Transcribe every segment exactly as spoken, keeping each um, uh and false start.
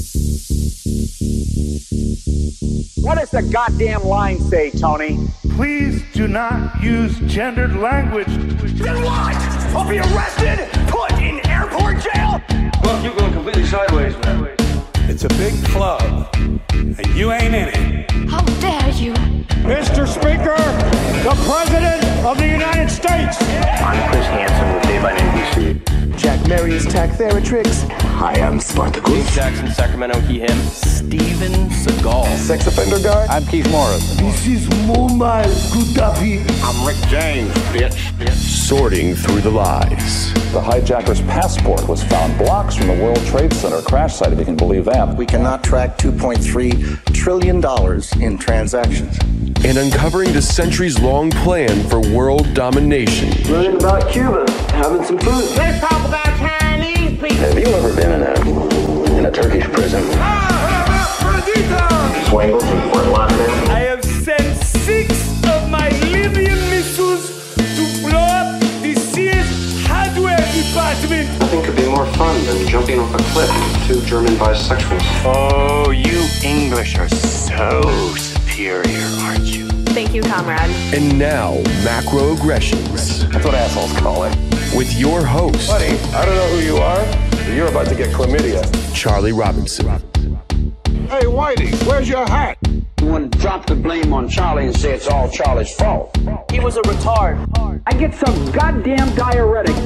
What does the goddamn line say, Tony? Please do not use gendered language. Then what? I'll be arrested, put in airport jail? Look, you're going completely sideways, man. It's a big club, and you ain't in it. How dare you? Mister Speaker, the President of the United States. I'm Chris Hansen with Dave on N B C. Jack Marius Tactheratrix. Hi, I'm Spartacus. Jackson, Sacramento, he, him. Steven Seagal. Sex offender guy. I'm Keith Morris. This is Muammar Gaddafi. I'm Rick James, bitch. bitch. Sorting through the lies. The hijacker's passport was found blocks from the World Trade Center crash site, if you can believe that. We cannot track two point three trillion dollars in transactions. And uncovering the centuries-long plan for world domination. Learning about Cuba, having some food. Let's talk about Chinese people. Have you ever been in a in a Turkish prison? Swangles in Fort Lauderdale. I have sent six of my Libyan missiles to blow up the Sears hardware department. Nothing could be more fun than jumping off a cliff with two German bisexuals. Oh, you English are so superior, aren't you? Thank you, comrade. And now, Macroaggressions. That's what assholes call it. With your host. Buddy, I don't know who you are, but you're about to get chlamydia. Charlie Robinson. Hey, Whitey, where's your hat? You want to drop the blame on Charlie and say it's all Charlie's fault. He was a retard. I get some goddamn diuretic.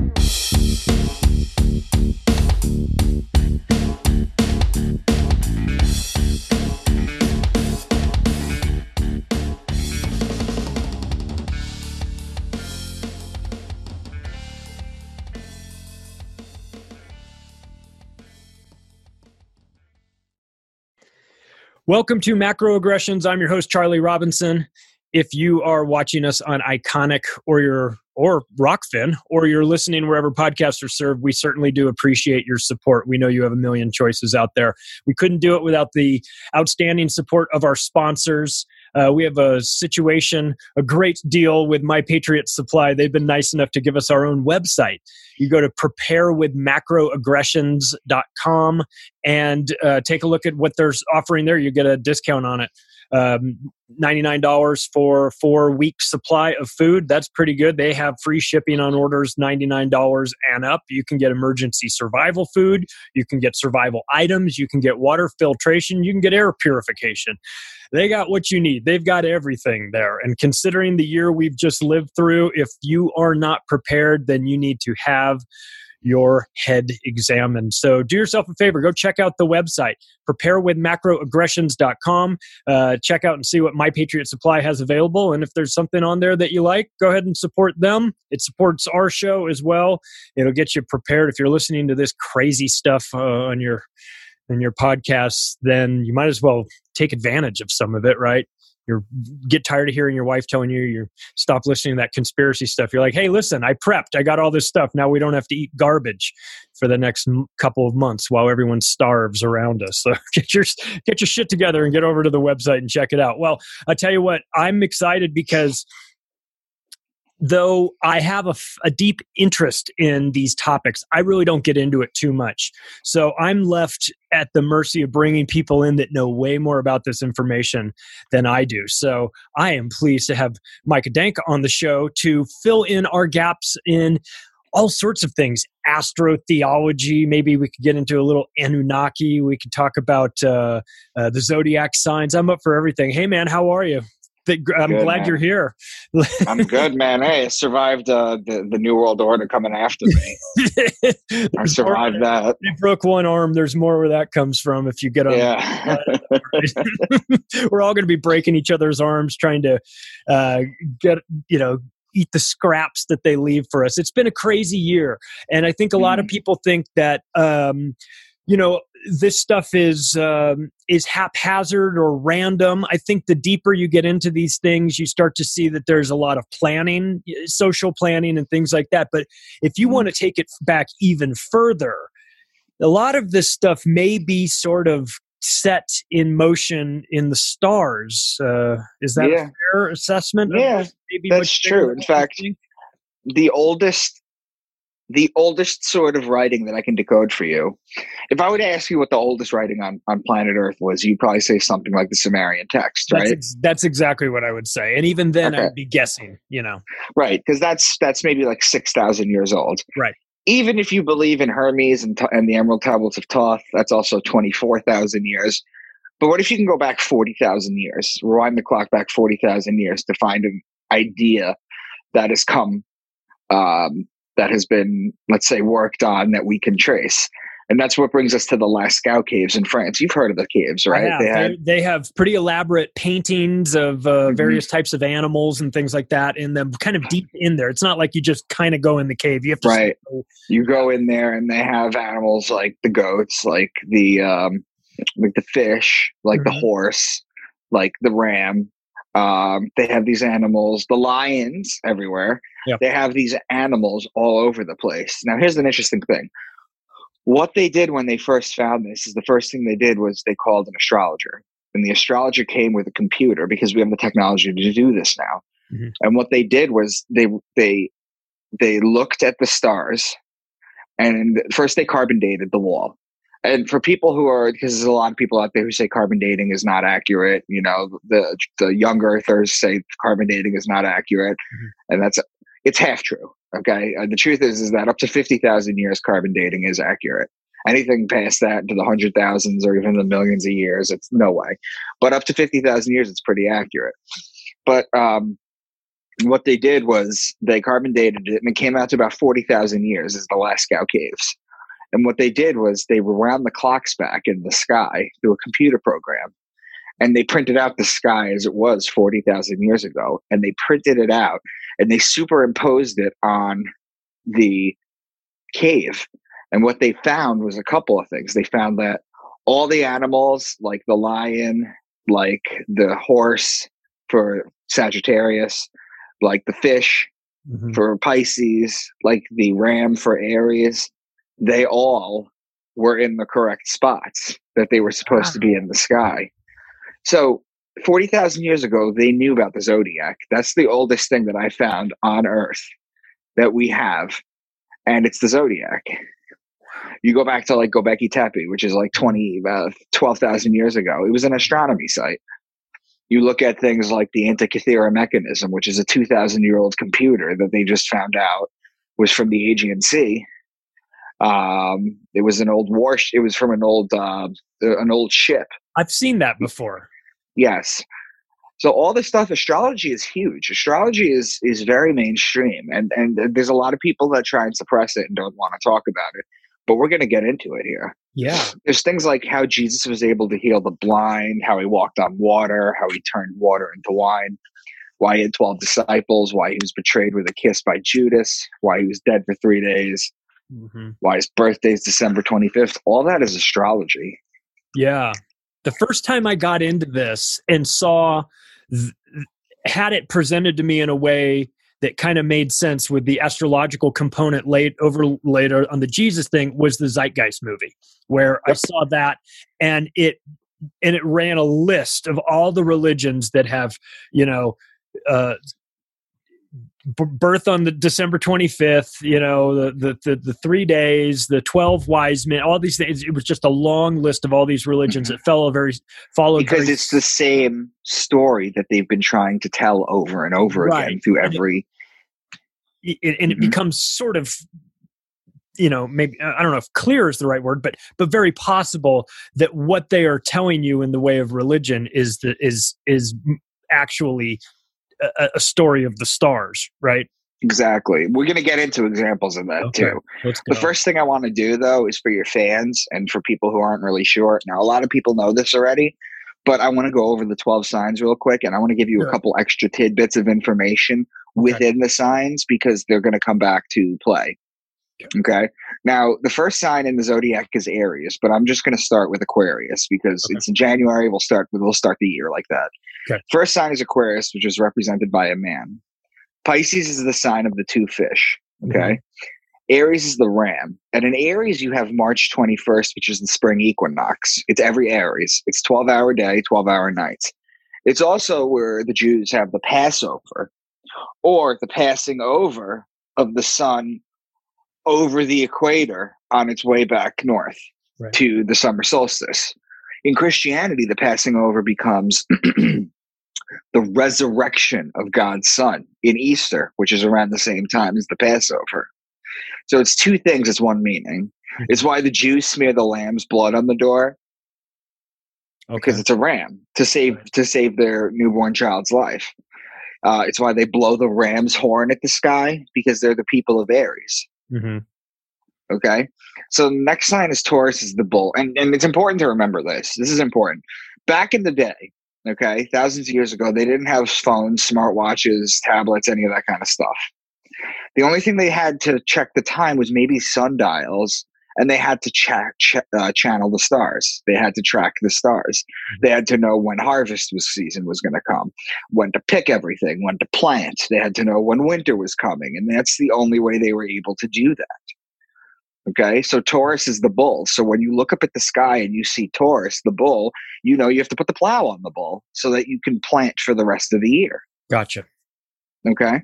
Welcome to Macroaggressions. I'm your host, Charlie Robinson. If you are watching us on Iconic or your or Rockfin, or you're listening wherever podcasts are served, we certainly do appreciate your support. We know you have a million choices out there. We couldn't do it without the outstanding support of our sponsors. Uh, we have a situation, a great deal with My Patriot Supply. They've been nice enough to give us our own website. You go to prepare with macroaggressions dot com and uh, take a look at what they're offering there. You get a discount on it. Um, ninety-nine dollars for four weeks supply of food. That's pretty good. They have free shipping on orders ninety-nine dollars and up. You can get emergency survival food. You can get survival items. You can get water filtration. You can get air purification. They got what you need. They've got everything there. And considering the year we've just lived through, if you are not prepared, then you need to have your head examined. So do yourself a favor. Go check out the website, prepare with macroaggressions dot com. Uh, check out and see what My Patriot Supply has available. And if there's something on there that you like, go ahead and support them. It supports our show as well. It'll get you prepared. If you're listening to this crazy stuff uh, on your in your podcasts, then you might as well take advantage of some of it, right? You get tired of hearing your wife telling you you stop listening to that conspiracy stuff. You're like, hey, listen, I prepped. I got all this stuff. Now we don't have to eat garbage for the next m- couple of months while everyone starves around us. So get your get your shit together and get over to the website and check it out. Well, I tell you what, I'm excited because though I have a, a deep interest in these topics, I really don't get into it too much. So I'm left at the mercy of bringing people in that know way more about this information than I do. So I am pleased to have Micah Dank on the show to fill in our gaps in all sorts of things. Astrotheology, maybe we could get into a little Anunnaki. We could talk about uh, uh, the zodiac signs. I'm up for everything. Hey, man, how are you? I'm good, glad man. You're here. I'm good, man. Hey, I survived uh, the, the New World Order coming after me. I survived more, that. You broke one arm. There's more where that comes from if you get on. Yeah. We're all going to be breaking each other's arms trying to uh, get, you know, eat the scraps that they leave for us. It's been a crazy year. And I think a lot mm. of people think that, um, you know, this stuff is um, is haphazard or random. I think the deeper you get into these things, you start to see that there's a lot of planning, social planning and things like that. But if you want to take it back even further, a lot of this stuff may be sort of set in motion in the stars. Uh, is that yeah. a fair assessment? Yeah, maybe that's true. In fact, the oldest the oldest sort of writing that I can decode for you, if I were to ask you what the oldest writing on, on planet Earth was, you'd probably say something like the Sumerian text, right? That's, ex- that's exactly what I would say. And even then, okay. I'd be guessing, you know. Right, because that's that's maybe like six thousand years old. Right. Even if you believe in Hermes and, and the Emerald Tablets of Thoth, that's also twenty-four thousand years. But what if you can go back forty thousand years, rewind the clock back forty thousand years to find an idea that has come, um, that has been, let's say, worked on that we can trace. And that's what brings us to the Lascaux caves in France. You've heard of the caves, right? They have, they have pretty elaborate paintings of uh, mm-hmm. various types of animals and things like that in them, kind of deep in there. It's not like you just kind of go in the cave. You have to right. Go. You go in there and they have animals like the goats, like the um, like the fish, like mm-hmm. the horse, like the ram. Um, they have these animals, the lions everywhere. Yep. They have these animals all over the place. Now, here's an interesting thing. What they did when they first found this is the first thing they did was they called an astrologer. And the astrologer came with a computer because we have the technology to do this now. Mm-hmm. And what they did was they they they looked at the stars, and first they carbon dated the wall. And for people who are, because there's a lot of people out there who say carbon dating is not accurate, you know, the the young earthers say carbon dating is not accurate, mm-hmm. and that's it's half true. Okay, uh, the truth is is that up to fifty thousand years, carbon dating is accurate. Anything past that into the hundred thousands or even the millions of years, it's no way. But up to fifty thousand years, it's pretty accurate. But um, what they did was they carbon dated it, and it came out to about forty thousand years is the Lascaux caves. And what they did was they wound the clocks back in the sky through a computer program, and they printed out the sky as it was forty thousand years ago, and they printed it out, and they superimposed it on the cave. And what they found was a couple of things. They found that all the animals, like the lion, like the horse for Sagittarius, like the fish mm-hmm. for Pisces, like the ram for Aries, they all were in the correct spots that they were supposed wow. to be in the sky. So forty thousand years ago, they knew about the zodiac. That's the oldest thing that I found on Earth that we have, and it's the zodiac. You go back to like Göbekli Tepe, which is like twenty, uh, twelve thousand years ago. It was an astronomy site. You look at things like the Antikythera mechanism, which is a two thousand year old computer that they just found out was from the Aegean Sea. Um, it was an old war. Sh- it was from an old, uh, an old ship. I've seen that before. Yes. So all this stuff, astrology is huge. Astrology is is very mainstream, and and there's a lot of people that try and suppress it and don't want to talk about it. But we're going to get into it here. Yeah. There's things like how Jesus was able to heal the blind, how he walked on water, how he turned water into wine, why he had twelve disciples, why he was betrayed with a kiss by Judas, why he was dead for three days, mm-hmm. why his birthday is December twenty-fifth. All that is astrology. Yeah. The first time I got into this and saw, th- had it presented to me in a way that kind of made sense with the astrological component laid over later on the Jesus thing was the Zeitgeist movie, where yep. I saw that and it, and it ran a list of all the religions that have, you know, uh, b- birth on the December twenty-fifth, you know, the, the, the, the three days, the twelve wise men, all these things. It was just a long list of all these religions that follow very followed. Because very, it's the same story that they've been trying to tell over and over right. again through every. It, it, and it mm-hmm. becomes sort of, you know, maybe, I don't know if clear is the right word, but, but very possible that what they are telling you in the way of religion is the, is, is actually a, a story of the stars, right? Exactly. We're going to get into examples of that okay. too. Let's go. The first thing I want to do though, is for your fans and for people who aren't really sure. Now, a lot of people know this already, but I want to go over the twelve signs real quick. And I want to give you sure. a couple extra tidbits of information within okay. the signs because they're going to come back to play. Okay. Now, the first sign in the zodiac is Aries, but I'm just going to start with Aquarius because okay. it's in January. We'll start we'll start the year like that. Okay. First sign is Aquarius, which is represented by a man. Pisces is the sign of the two fish. Okay. Mm-hmm. Aries is the ram. And in Aries, you have March twenty-first, which is the spring equinox. It's every Aries. It's twelve hour day, twelve hour nights. It's also where the Jews have the Passover, or the passing over of the sun over the equator on its way back north right. to the summer solstice. In Christianity, the passing over becomes the resurrection of God's Son in Easter, which is around the same time as the Passover. So it's two things, it's one meaning. It's why the Jews smear the lamb's blood on the door. Okay. Because it's a ram to save to save their newborn child's life. Uh, it's why they blow the ram's horn at the sky, because they're the people of Aries. Mm-hmm. Okay, so the next sign is Taurus, is the bull, and and it's important to remember this. This is important. Back in the day, okay, thousands of years ago, they didn't have phones, smartwatches, tablets, any of that kind of stuff. The only thing they had to check the time was maybe sundials. And they had to check, ch- uh, channel the stars. They had to track the stars. They had to know when harvest was season was going to come, when to pick everything, when to plant. They had to know when winter was coming. And that's the only way they were able to do that. Okay, so Taurus is the bull. So when you look up at the sky and you see Taurus, the bull, you know you have to put the plow on the bull so that you can plant for the rest of the year. Gotcha. Okay.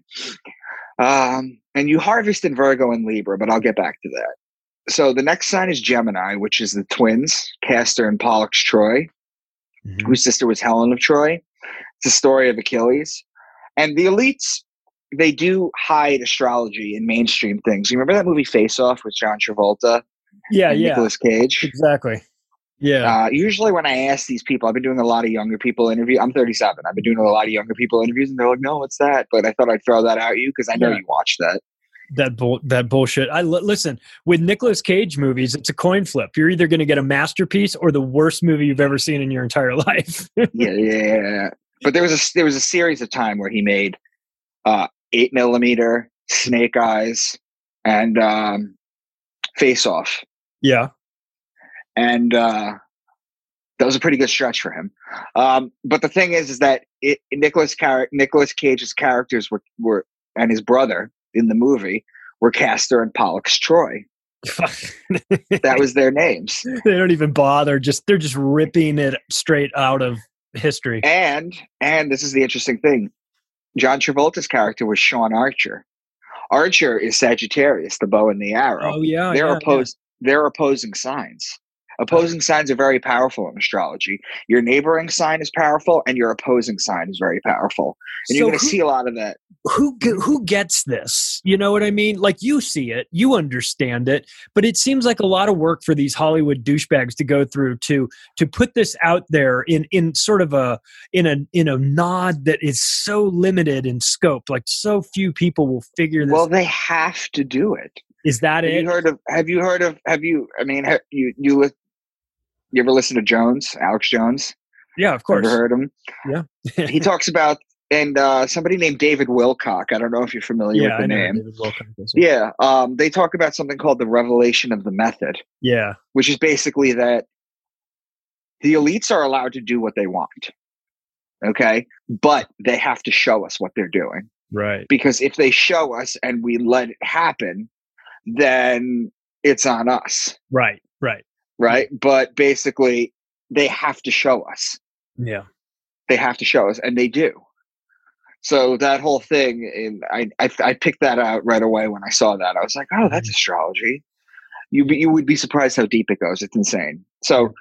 Um, and you harvest in Virgo and Libra, but I'll get back to that. So the next sign is Gemini, which is the twins, Castor and Pollux Troy, mm-hmm. whose sister was Helen of Troy. It's the story of Achilles. And the elites, they do hide astrology in mainstream things. You remember that movie Face Off with John Travolta? Yeah, and yeah. Nicolas Cage? Exactly. Yeah. Uh, usually when I ask these people, I've been doing a lot of younger people interviews. I'm thirty-seven. I've been doing a lot of younger people interviews, and they're like, no, what's that? But I thought I'd throw that out at you because I know yeah. you watched that. That bull, that bullshit. I l- listen with Nicolas Cage movies. It's a coin flip. You're either going to get a masterpiece or the worst movie you've ever seen in your entire life. yeah, yeah. But there was a there was a series of time where he made uh, eight millimeter, Snake Eyes, and um, Face Off. Yeah, and uh, that was a pretty good stretch for him. Um, but the thing is, is that it, Nicolas Car- Nicolas Cage's characters were were and his brother in the movie were Castor and Pollux Troy. That was their names. They don't even bother. Just they're just ripping it straight out of history. And and this is the interesting thing. John Travolta's character was Sean Archer. Archer is Sagittarius, the bow and the arrow. Oh yeah, they're yeah, opposed. Yeah. They're opposing signs. Opposing signs are very powerful in astrology. Your neighboring sign is powerful, and your opposing sign is very powerful. And so you're going to see a lot of that. Who who gets this? You know what I mean? Like, you see it, you understand it, but it seems like a lot of work for these Hollywood douchebags to go through to to put this out there in in sort of a in a in a nod that is so limited in scope. Like, so few people will figure this. Well, they have to do it. Is that have it? You heard of? Have you heard of? Have you? I mean, have you you you ever listen to Jones, Alex Jones? Yeah, of course. Ever heard him? Yeah. He talks about. And uh, somebody named David Wilcock. I don't know if you're familiar yeah, with the I know name. David Wilcock is. Yeah, um, they talk about something called the revelation of the method. Yeah, which is basically that the elites are allowed to do what they want, okay, but they have to show us what they're doing, right? Because if they show us and we let it happen, then it's on us, right? Right? Right? But basically, they have to show us. Yeah, they have to show us, and they do. So that whole thing, and I, I I picked that out right away when I saw that. I was like, oh, that's astrology. You you would be surprised how deep it goes. It's insane. So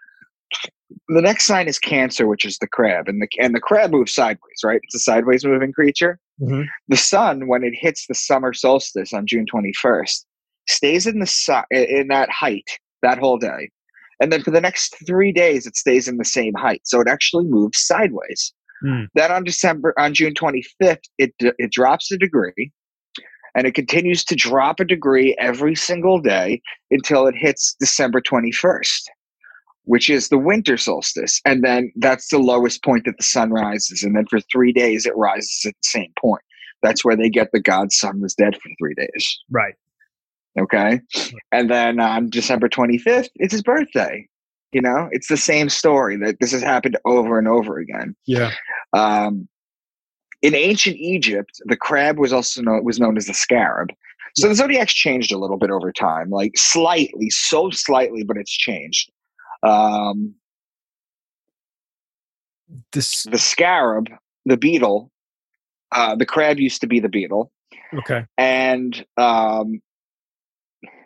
the next sign is Cancer, which is the crab, and the and the crab moves sideways, right? It's a sideways moving creature. Mm-hmm. The sun, when it hits the summer solstice on June twenty-first, stays in the su- in that height that whole day, and then for the next three days, it stays in the same height. So it actually moves sideways. Mm. Then on December, on June twenty-fifth, it it drops a degree, and it continues to drop a degree every single day until it hits December twenty-first, which is the winter solstice. And then that's the lowest point that the sun rises. And then for three days, it rises at the same point. That's where they get the God's son was dead for three days. Right. Okay. And then on December twenty-fifth, it's his birthday. You know, it's the same story that this has happened over and over again. Yeah. Um, in ancient Egypt, the crab was also known, was known as the scarab. So yeah. The zodiac's changed a little bit over time, like slightly, so slightly, but it's changed. Um, this the scarab, the beetle, uh, the crab used to be the beetle. Okay. And um,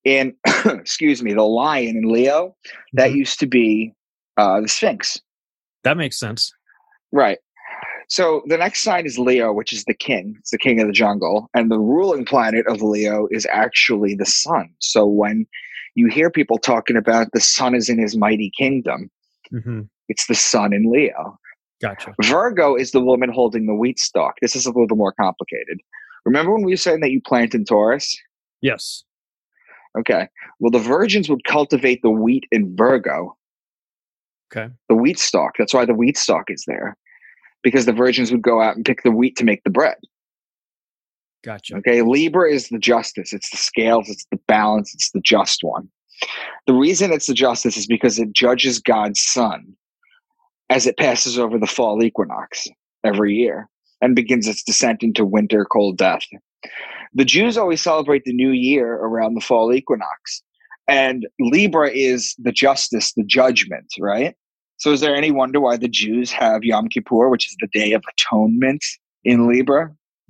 in, excuse me, the lion in Leo, that mm-hmm. used to be uh, the Sphinx. That makes sense. Right. So the next sign is Leo, which is the king. It's the king of the jungle. And the ruling planet of Leo is actually the sun. So when you hear people talking about the sun is in his mighty kingdom, mm-hmm. it's the sun in Leo. Gotcha. Virgo is the woman holding the wheat stalk. This is a little more complicated. Remember when we were saying that you plant in Taurus? Yes. Okay. Well, the virgins would cultivate the wheat in Virgo. Okay. The wheat stalk. That's why the wheat stalk is there. Because the virgins would go out and pick the wheat to make the bread. Gotcha. Okay. Libra is the justice. It's the scales. It's the balance. It's the just one. The reason it's the justice is because it judges God's sun as it passes over the fall equinox every year and begins its descent into winter, cold death. The Jews always celebrate the new year around the fall equinox. And Libra is the justice, the judgment, right? So is there any wonder why the Jews have Yom Kippur, which is the Day of Atonement in Libra?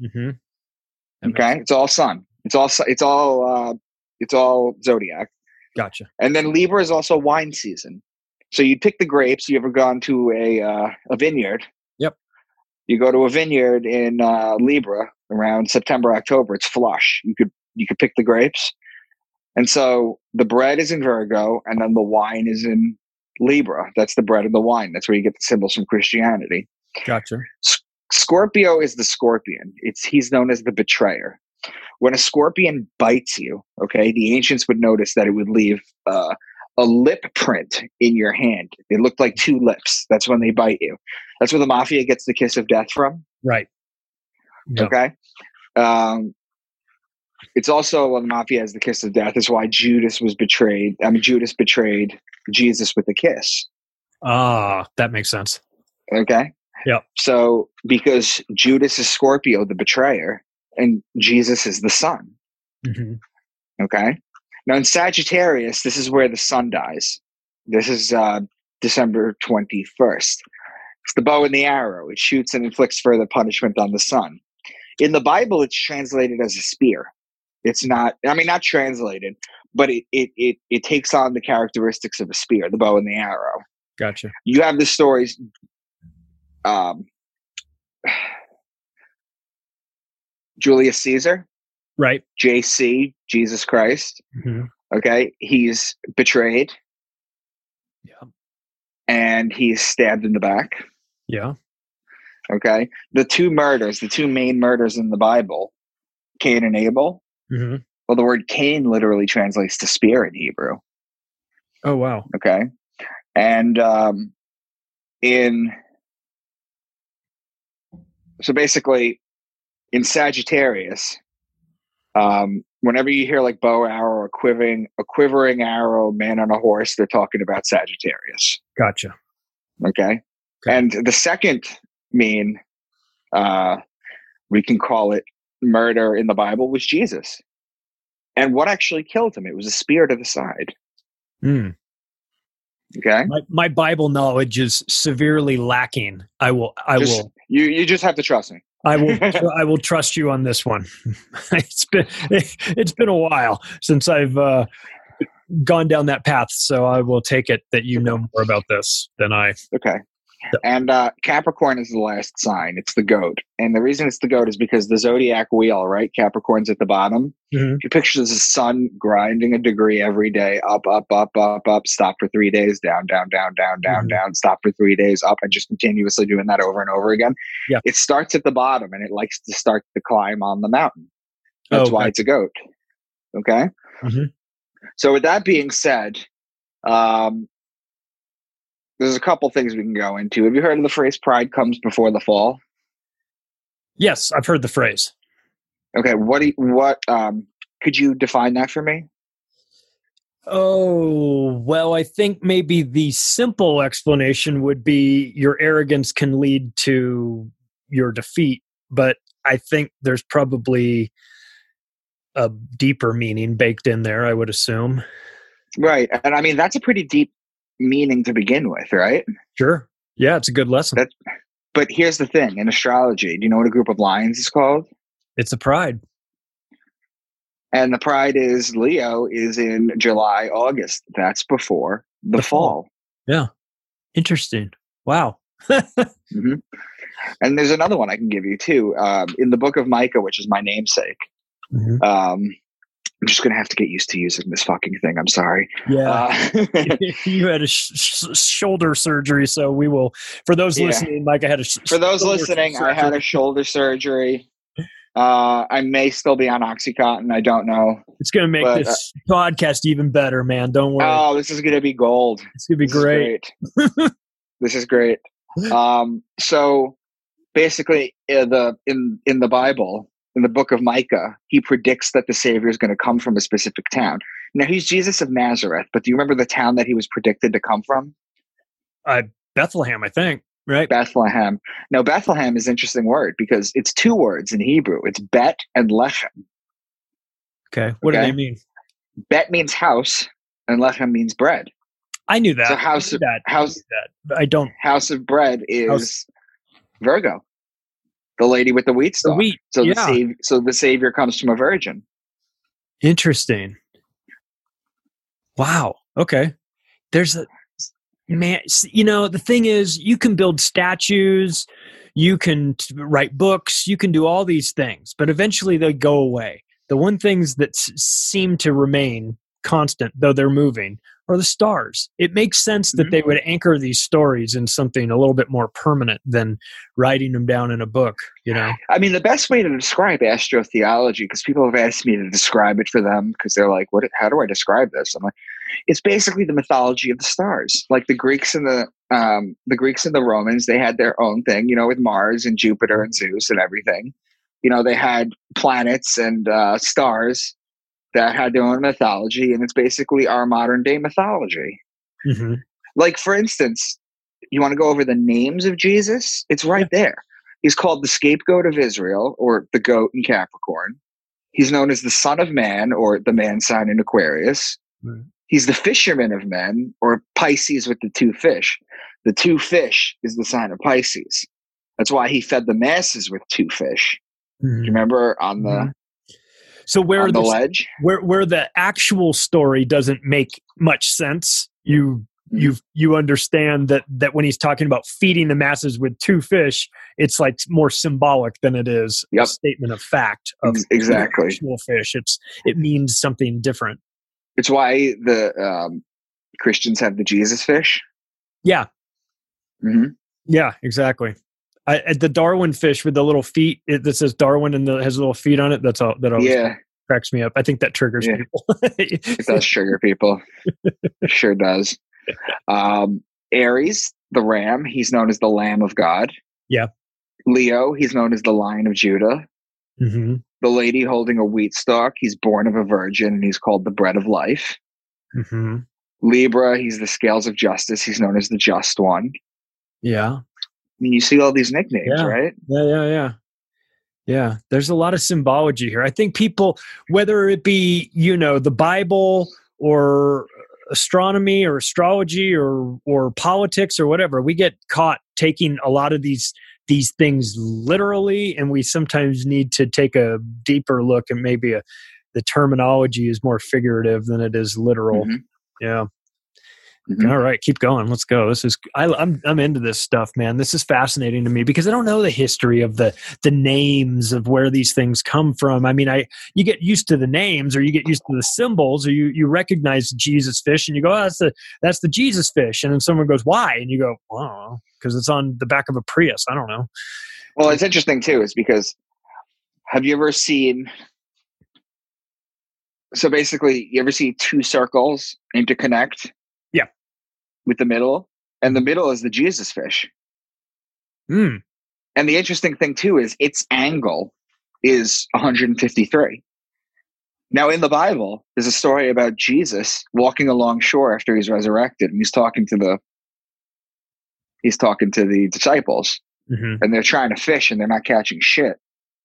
Mm-hmm. Okay, it's all sun. It's all it's all uh, it's all zodiac. Gotcha. And then Libra is also wine season. So you pick the grapes. You ever gone to a uh, a vineyard? Yep. You go to a vineyard in uh, Libra around September, October. It's flush. You could you could pick the grapes, and so the bread is in Virgo, and then the wine is in Libra. That's the bread and the wine. That's where you get the symbols from Christianity. Gotcha. S- Scorpio is the scorpion. It's he's known as the betrayer. When a scorpion bites you, okay, the ancients would notice that it would leave uh, a lip print in your hand. It looked like two lips. That's when they bite you. That's where the mafia gets the kiss of death from. Right. Yep. Okay. Um, it's also when the mafia has the kiss of death is why Judas was betrayed. I mean, Judas betrayed Jesus with a kiss. Ah, that makes sense. Okay. Yeah. So because Judas is Scorpio, the betrayer, and Jesus is the sun. Mm-hmm. Okay. Now in Sagittarius, this is where the sun dies. This is uh, December twenty-first. It's the bow and the arrow. It shoots and inflicts further punishment on the sun. In the Bible, it's translated as a spear. It's not, I mean, not translated, but it, it, it, it takes on the characteristics of a spear, the bow and the arrow. Gotcha. You have the stories. Um, Julius Caesar. Right. J C, Jesus Christ. Mm-hmm. Okay. He's betrayed. Yeah. And he's stabbed in the back. Yeah. Okay. The two murders, the two main murders in the Bible, Cain and Abel. Mm-hmm. Well, the word Cain literally translates to spear in Hebrew. Oh, wow. Okay. And um, in, so basically in Sagittarius, um, whenever you hear like bow, arrow, a quivering, a quivering arrow, man on a horse, they're talking about Sagittarius. Gotcha. Okay. okay. And the second mean, uh, we can call it murder in the Bible, was Jesus. And what actually killed him? It was a spear to the side. Mm. Okay. My, my Bible knowledge is severely lacking. I will, I just, will, you, you just have to trust me. I will, I will trust you on this one. It's been, it's been a while since I've uh, gone down that path. So I will take it that you know more about this than I. Okay. And uh, Capricorn is the last sign. It's the goat. And the reason it's the goat is because the zodiac wheel, right? Capricorn's at the bottom. Mm-hmm. You picture the sun grinding a degree every day, up, up, up, up, up, stop for three days, down, down, down, down, down, mm-hmm. down, stop for three days, up, and just continuously doing that over and over again. Yeah. It starts at the bottom and it likes to start the climb on the mountain. That's oh, why okay. it's a goat. Okay? Mm-hmm. So with that being said, um, there's a couple things we can go into. Have you heard of the phrase "pride comes before the fall"? Yes, I've heard the phrase. Okay, what do you, what um, could you define that for me? Oh, well, I think maybe the simple explanation would be your arrogance can lead to your defeat, but I think there's probably a deeper meaning baked in there, I would assume. Right, and I mean that's a pretty deep meaning to begin with, right? Sure. Yeah, it's a good lesson. That's, but here's the thing. In astrology, do you know what a group of lions is called? It's a pride. And the Pride is Leo is in July, August. That's before the, the fall. fall. Yeah. Interesting. Wow. mm-hmm. And there's another one I can give you too. Um, in the book of Micah, which is my namesake. Mm-hmm. Um, I'm just going to have to get used to using this fucking thing. I'm sorry. Yeah. Uh, you had a sh- sh- shoulder surgery. So we will, for those yeah. listening, Micah had a sh- For those listening, surgery. I had a shoulder surgery. Uh, I may still be on Oxycontin. I don't know. It's going to make but, this uh, podcast even better, man. Don't worry. Oh, this is going to be gold. It's going to be this great. Is great. This is great. Um, so basically, uh, the in in the Bible, in the book of Micah, he predicts that the Savior is going to come from a specific town. Now, he's Jesus of Nazareth, but do you remember the town that he was predicted to come from? Uh, Bethlehem, I think. Right. Bethlehem. Now, Bethlehem is an interesting word because it's two words in Hebrew. It's bet and lechem. Okay. What okay? do they mean? Bet means house and lechem means bread. I knew that. So house I of that. house. I, that. I don't. House of bread is house. Virgo, the lady with the wheat stalk. The wheat. So yeah. the savior, so the Savior comes from a virgin. Interesting. Wow. Okay. There's a. Man, you know, the thing is, you can build statues, you can t- write books, you can do all these things, but eventually they go away. The one things that s- seem to remain constant, though they're moving, are the stars. It makes sense that mm-hmm. they would anchor these stories in something a little bit more permanent than writing them down in a book, you know? I mean, the best way to describe astrotheology, because people have asked me to describe it for them, because they're like, "What? How do I describe this?" I'm like, it's basically the mythology of the stars. Like the Greeks and the um, the Greeks and the Romans, they had their own thing, you know, with Mars and Jupiter and Zeus and everything. You know, they had planets and uh, stars that had their own mythology, and it's basically our modern day mythology. Mm-hmm. Like, for instance, you want to go over the names of Jesus? It's right yeah. there. He's called the scapegoat of Israel, or the goat in Capricorn. He's known as the Son of Man, or the man sign in Aquarius. Mm-hmm. He's the fisherman of men, or Pisces with the two fish. The two fish is the sign of Pisces. That's why he fed the masses with two fish. Mm-hmm. Do you remember on the mm-hmm. so where on the, the ledge, where where the actual story doesn't make much sense? You you you understand that that when he's talking about feeding the masses with two fish, it's like more symbolic than it is yep. a statement of fact of exactly actual fish. It's it means something different. It's why the um, Christians have the Jesus fish. Yeah. Mm-hmm. Yeah, exactly. I, the Darwin fish with the little feet it, that says Darwin and the, has little feet on it. That's all. That always yeah. cracks me up. I think that triggers yeah. people. It does trigger people. It sure does. Um, Aries, the ram, he's known as the Lamb of God. Yeah. Leo, he's known as the Lion of Judah. Mm-hmm. The lady holding a wheat stalk, he's born of a virgin, and he's called the bread of life. Mm-hmm. Libra, he's the scales of justice. He's known as the just one. Yeah. I mean, you see all these nicknames, yeah. right? Yeah, yeah, yeah. Yeah, there's a lot of symbology here. I think people, whether it be, you know, the Bible or astronomy or astrology or or politics or whatever, we get caught taking a lot of these these things literally, and we sometimes need to take a deeper look, and maybe a, the terminology is more figurative than it is literal. Mm-hmm. Yeah. Mm-hmm. All right, keep going. Let's go. This is I, I'm I'm into this stuff, man. This is fascinating to me because I don't know the history of the the names of where these things come from. I mean, I you get used to the names, or you get used to the symbols, or you you recognize the Jesus fish, and you go, oh, that's the that's the Jesus fish, and then someone goes, why? And you go, oh, because it's on the back of a Prius. I don't know. Well, it's interesting too, is because have you ever seen? So basically, you ever see two circles interconnect? Yeah. With the middle, and the middle is the Jesus fish. Mm. And the interesting thing too is its angle is one hundred fifty-three. Now in the Bible, there's a story about Jesus walking along shore after he's resurrected, and he's talking to the he's talking to the disciples, mm-hmm. and they're trying to fish, and they're not catching shit.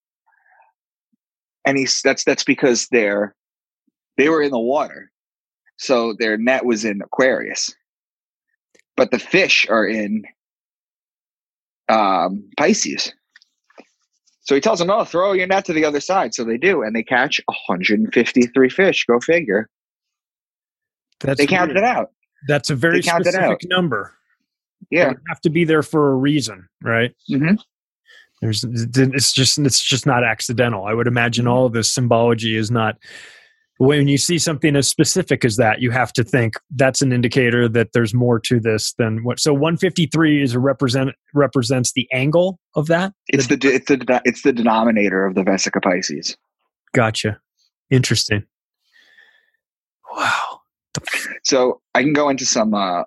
And he's that's that's because they're they were in the water, so their net was in Aquarius. But the fish are in um, Pisces. So he tells them, oh, throw your net to the other side. So they do, and they catch one hundred fifty-three fish. Go figure. That's they counted weird. it out. That's a very specific number. Yeah. It would have to be there for a reason, right? Mm-hmm. There's, it's just, it's just not accidental. I would imagine all of this symbology is not. When you see something as specific as that, you have to think that's an indicator that there's more to this than what. So one fifty-three is a represent represents the angle of that. It's the, the it's the it's the denominator of the Vesica Pisces. Gotcha. Interesting. Wow. So I can go into some uh,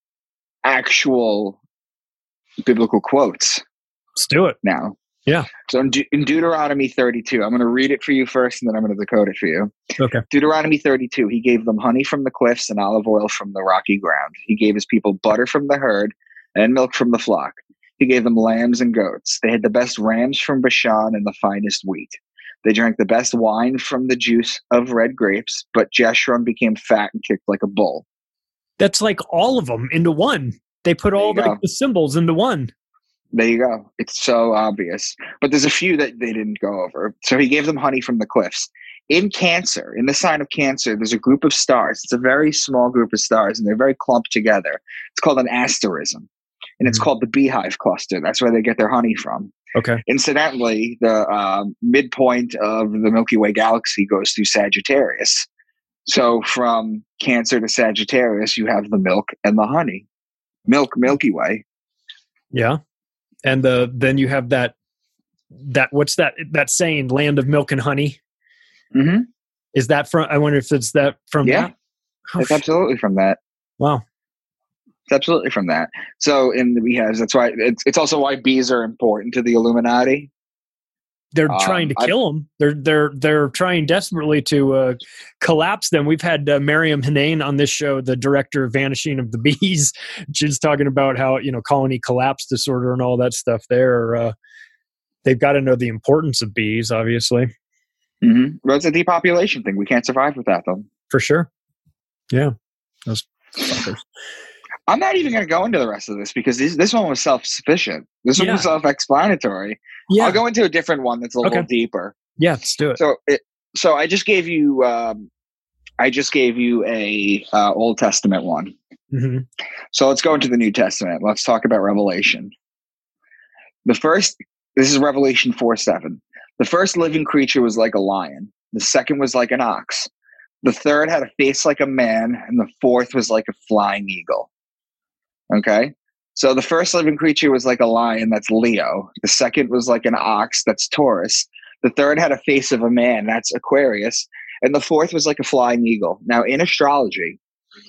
actual biblical quotes. Let's do it now. Yeah. So in, De- in Deuteronomy thirty-two, I'm going to read it for you first, and then I'm going to decode it for you. Okay. Deuteronomy thirty-two, he gave them honey from the cliffs and olive oil from the rocky ground. He gave his people butter from the herd and milk from the flock. He gave them lambs and goats. They had the best rams from Bashan and the finest wheat. They drank the best wine from the juice of red grapes, but Jeshurun became fat and kicked like a bull. That's like all of them into one. They put all the, the symbols into one. There you go. It's so obvious. But there's a few that they didn't go over. So he gave them honey from the cliffs. In Cancer, in the sign of Cancer, there's a group of stars. It's a very small group of stars, and they're very clumped together. It's called an asterism, and it's mm-hmm. called the beehive cluster. That's where they get their honey from. Okay. Incidentally, the um, midpoint of the Milky Way galaxy goes through Sagittarius. So from Cancer to Sagittarius, you have the milk and the honey. Milk, Milky Way. Yeah. And the then you have that that what's that that saying, land of milk and honey? Mm-hmm. Is that from? I wonder if it's that from. Yeah, that? Oh, it's absolutely from that. Wow, it's absolutely from that. So in the beehives, that's why it's it's also why bees are important to the Illuminati. They're um, trying to kill I, them. They're they're they're trying desperately to uh, collapse them. We've had uh, Mariam Hanane on this show, the director of Vanishing of the Bees. She's talking about how, you know, colony collapse disorder and all that stuff. There, uh, they've got to know the importance of bees, obviously. Mm-hmm. Well, it's a depopulation thing. We can't survive without them, for sure. Yeah, those fuckers. I'm not even going to go into the rest of this because this, this one was self-sufficient. This one yeah. was self-explanatory. Yeah. I'll go into a different one that's a little okay. deeper. Yeah, let's do it. So, it, so I just gave you, um, I just gave you a uh, Old Testament one. Mm-hmm. So let's go into the New Testament. Let's talk about Revelation. The first, this is Revelation four seven. The first living creature was like a lion. The second was like an ox. The third had a face like a man, and the fourth was like a flying eagle. Okay, so the first living creature was like a lion, that's Leo. The second was like an ox, that's Taurus. The third had a face of a man, that's Aquarius. And the fourth was like a flying eagle. Now, in astrology,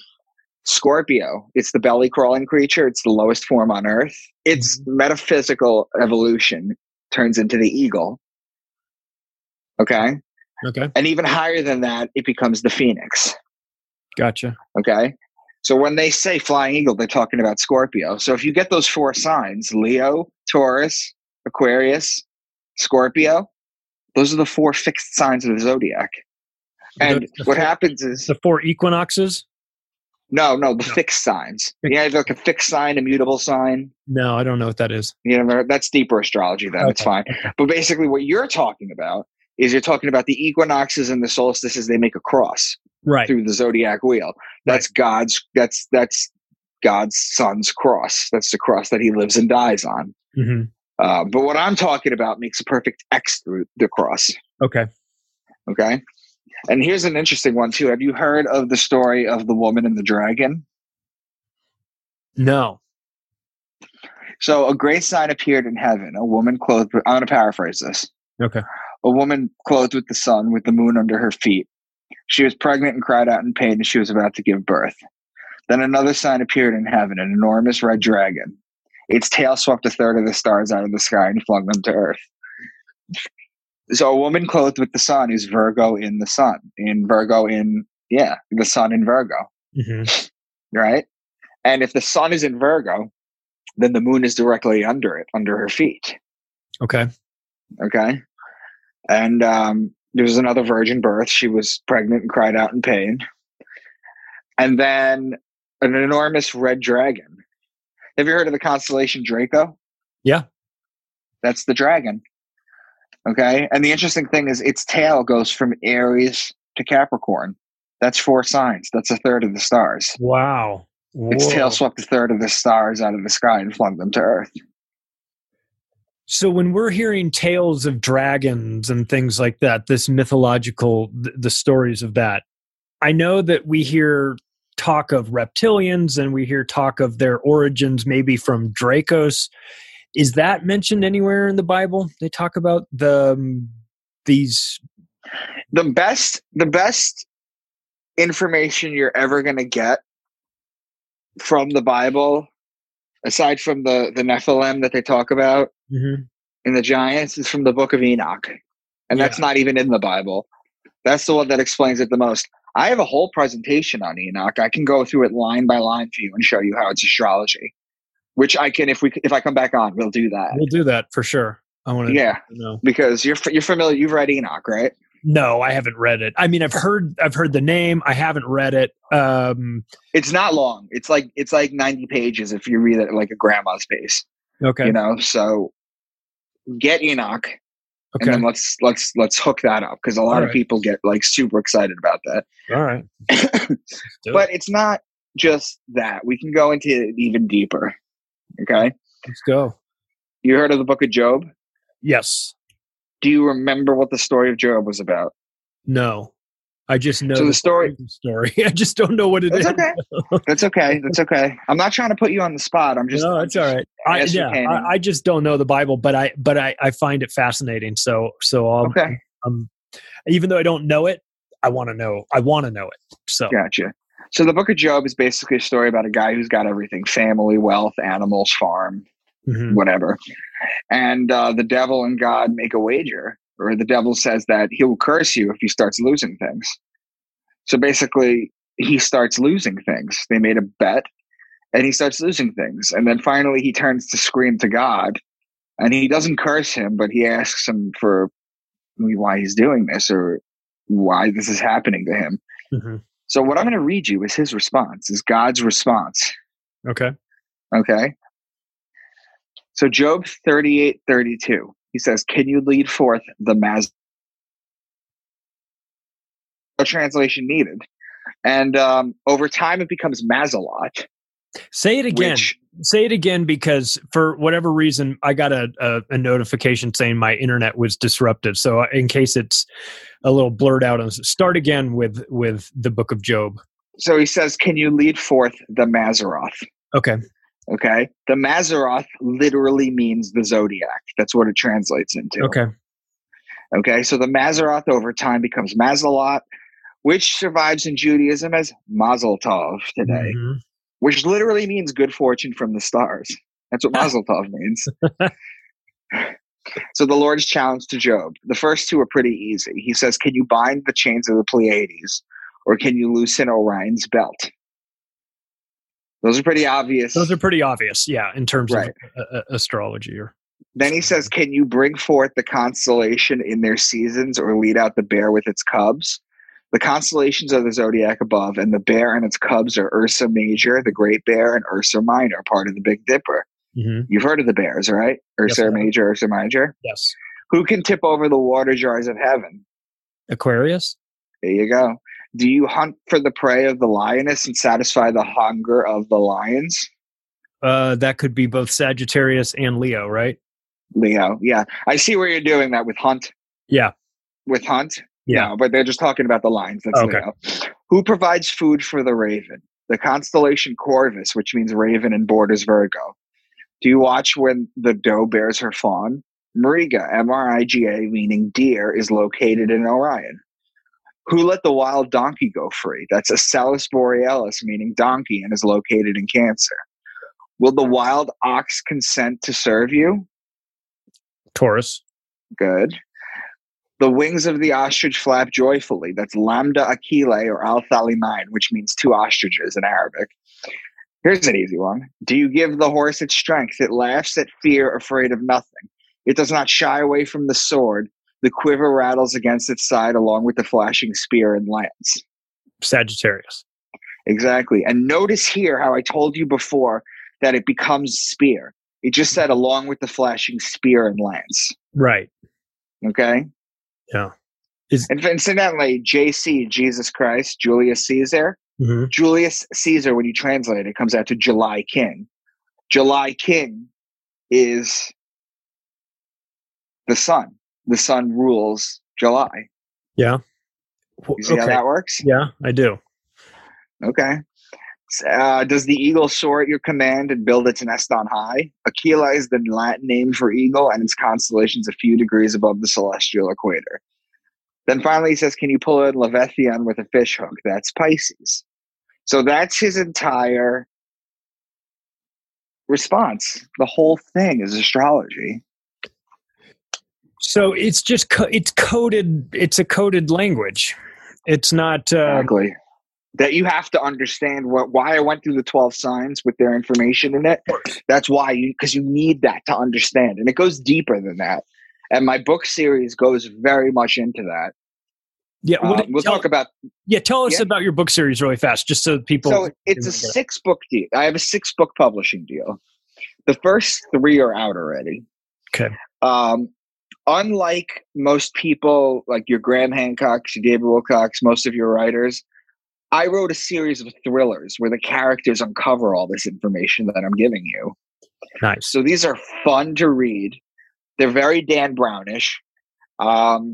Scorpio, it's the belly-crawling creature. It's the lowest form on Earth. Its metaphysical evolution turns into the eagle. Okay? Okay. And even higher than that, it becomes the phoenix. Gotcha. Okay? So when they say flying eagle, they're talking about Scorpio. So if you get those four signs, Leo, Taurus, Aquarius, Scorpio, those are the four fixed signs of the zodiac. And the, the what four, happens is... The four equinoxes? No, no, the no. fixed signs. You have like a fixed sign, a mutable sign. No, I don't know what that is. You know, that's deeper astrology then. Okay. It's fine. Okay. But basically what you're talking about is you're talking about the equinoxes and the solstices. They make a cross. Right. Through the zodiac wheel. That's right. God's that's that's God's son's cross. That's the cross that he lives and dies on. Mm-hmm. Uh, but what I'm talking about makes a perfect X through the cross. Okay. Okay. And here's an interesting one too. Have you heard of the story of the woman and the dragon? No. So a great sign appeared in heaven. A woman clothed with, I'm going to paraphrase this. Okay. A woman clothed with the sun, with the moon under her feet. She was pregnant and cried out in pain as she was about to give birth. Then another sign appeared in heaven, an enormous red dragon. Its tail swept a third of the stars out of the sky and flung them to earth. So a woman clothed with the sun is Virgo in the sun. In Virgo in, yeah, the sun in Virgo. Mm-hmm. Right? And if the sun is in Virgo, then the moon is directly under it, under her feet. Okay. Okay? And, um, there was another virgin birth. She was pregnant and cried out in pain. And then an enormous red dragon. Have you heard of the constellation Draco? Yeah. That's the dragon. Okay. And the interesting thing is its tail goes from Aries to Capricorn. That's four signs. That's a third of the stars. Wow. Whoa. Its tail swept a third of the stars out of the sky and flung them to Earth. So when we're hearing tales of dragons and things like that, this mythological, th- the stories of that, I know that we hear talk of reptilians and we hear talk of their origins maybe from Dracos. Is that mentioned anywhere in the Bible? They talk about the um, these the best the best information you're ever going to get from the Bible, aside from the the Nephilim that they talk about mm-hmm. in the giants, is from the Book of Enoch, and yeah. that's not even in the Bible. That's the one that explains it the most. I have a whole presentation on Enoch. I can go through it line by line for you and show you how it's astrology. Which I can, if we, if I come back on, we'll do that. We'll do that for sure. I want to, yeah, know because you're you're familiar. You've read Enoch, right? No, I haven't read it. I mean, I've heard I've heard the name. I haven't read it. Um, it's not long. It's like it's like ninety pages if you read it at like a grandma's pace. Okay, you know. So get Enoch, okay. and then let's let's let's hook that up because a lot All of right. people get like super excited about that. All right, but it. it's not just that. We can go into it even deeper. Okay, let's go. You heard of the Book of Job? Yes. Do you remember what the story of Job was about? No, I just know so the story. Story. I just don't know what it That's is. Okay. That's okay. That's okay. I'm not trying to put you on the spot. I'm just. No, it's all right. I, yeah, I, I just don't know the Bible, but I but I, I find it fascinating. So so I'll, okay. Um, even though I don't know it, I want to know. I want to know it. So gotcha. So the Book of Job is basically a story about a guy who's got everything: family, wealth, animals, farm, mm-hmm. whatever. And uh, the devil and God make a wager, or the devil says that he will curse you if he starts losing things. So basically, he starts losing things. They made a bet, and he starts losing things. And then finally, he turns to scream to God, and he doesn't curse him, but he asks him for why he's doing this or why this is happening to him. Mm-hmm. So what I'm going to read you is his response, is God's response. Okay. Okay. So Job thirty-eight thirty-two, he says, can you lead forth the Maz? No translation needed. And um, over time, it becomes Mazalot. Say it again. Which, Say it again, because for whatever reason, I got a, a, a notification saying my internet was disrupted. So in case it's a little blurred out, start again with, with the Book of Job. So he says, can you lead forth the Mazaroth? Okay. Okay. The Mazaroth literally means the zodiac. That's what it translates into. Okay. Okay. So the Mazaroth over time becomes Mazalot, which survives in Judaism as Mazel Tov today. Mm-hmm. Which literally means good fortune from the stars. That's what Mazel Tov means. So the Lord's challenge to Job. The first two are pretty easy. He says, can you bind the chains of the Pleiades, or can you loosen Orion's belt? Those are pretty obvious. Those are pretty obvious, yeah, in terms right. of uh, astrology. Or Then he says, can you bring forth the constellation in their seasons, or lead out the bear with its cubs? The constellations are the zodiac above, and the bear and its cubs are Ursa Major, the Great Bear, and Ursa Minor, part of the Big Dipper. Mm-hmm. You've heard of the bears, right? Ursa yes, Major, Ursa Minor? Yes. Who can tip over the water jars of heaven? Aquarius. There you go. Do you hunt for the prey of the lioness and satisfy the hunger of the lions? Uh, that could be both Sagittarius and Leo, right? Leo, yeah. I see where you're doing that with hunt. Yeah. With hunt? Yeah. No, but they're just talking about the lions. That's okay. Leo. Who provides food for the raven? The constellation Corvus, which means raven and borders Virgo. Do you watch when the doe bears her fawn? Mariga, M R I G A, meaning deer, is located in Orion. Who let the wild donkey go free? That's Acellus Borealis, meaning donkey, and is located in Cancer. Will the wild ox consent to serve you? Taurus. Good. The wings of the ostrich flap joyfully. That's Lambda Achille or Al-Thalimine, which means two ostriches in Arabic. Here's an easy one. Do you give the horse its strength? It laughs at fear, afraid of nothing. It does not shy away from the sword. The quiver rattles against its side along with the flashing spear and lance. Sagittarius. Exactly. And notice here how I told you before that it becomes spear. It just said along with the flashing spear and lance. Right. Okay. Yeah. Is- and incidentally, J C, Jesus Christ, Julius Caesar, mm-hmm. Julius Caesar, when you translate it, comes out to July King. July King is the sun. The sun rules July. Yeah. You see okay. how that works? Yeah, I do. Okay. Uh, does the eagle soar at your command and build its nest on high? Aquila is the Latin name for eagle, and its constellation's a few degrees above the celestial equator. Then finally he says, can you pull a Leviathan with a fish hook? That's Pisces. So that's his entire response. The whole thing is astrology. So it's just co- it's coded. It's a coded language. It's not uh, exactly that you have to understand what why I went through the twelve signs with their information in it. That's why you because you need that to understand, and it goes deeper than that. And my book series goes very much into that. Yeah, um, we'll tell, talk about. Yeah, tell us yeah. about your book series really fast, just so people. So it's a six book deal. I have a six book publishing deal. The first three are out already. Okay. Um, unlike most people, like your Graham Hancocks, your David Wilcox, most of your writers, I wrote a series of thrillers where the characters uncover all this information that I'm giving you. Nice. So these are fun to read. They're very Dan Brownish. Um,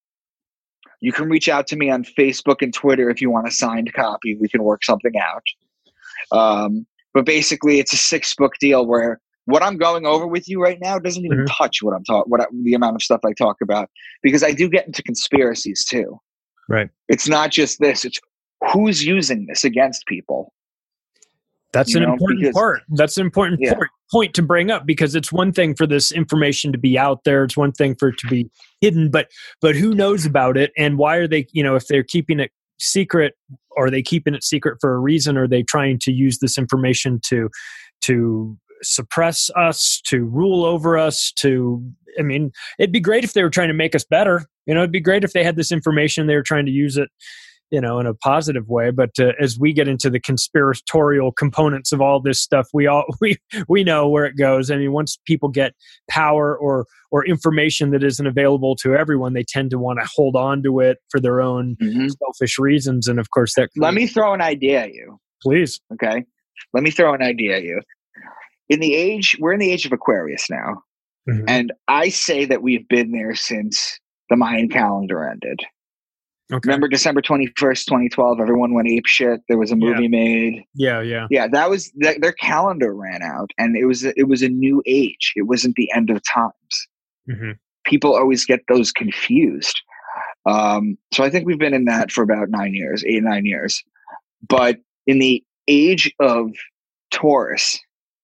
you can reach out to me on Facebook and Twitter if you want a signed copy. We can work something out. Um, but basically, it's a six book deal where what I'm going over with you right now doesn't even mm-hmm. touch what I'm talking, what I, the amount of stuff I talk about, because I do get into conspiracies too. Right. It's not just this; it's who's using this against people. That's you an know, important because, part. That's an important yeah. point, point to bring up, because it's one thing for this information to be out there. It's one thing for it to be hidden, but but who knows about it, and why are they? You know, if they're keeping it secret, are they keeping it secret for a reason? Are they trying to use this information to to suppress us, to rule over us? To I mean, it'd be great if they were trying to make us better. You know, it'd be great if they had this information, they were trying to use it, you know, in a positive way. But uh, as we get into the conspiratorial components of all this stuff, we all we we know where it goes. I mean, once people get power or or information that isn't available to everyone, they tend to want to hold on to it for their own mm-hmm. selfish reasons. And of course, that. Let me throw an idea at you, please. Okay, let me throw an idea at you. In the age, we're in the age of Aquarius now, mm-hmm. and I say that we've been there since the Mayan calendar ended. Okay. Remember December twenty-first, twenty twelve, everyone went ape shit. There was a movie yeah. made. Yeah, yeah. Yeah, that was that, their calendar ran out, and it was it was a new age. It wasn't the end of times. Mm-hmm. People always get those confused. Um, so I think we've been in that for about nine years, eight, nine years. But in the age of Taurus,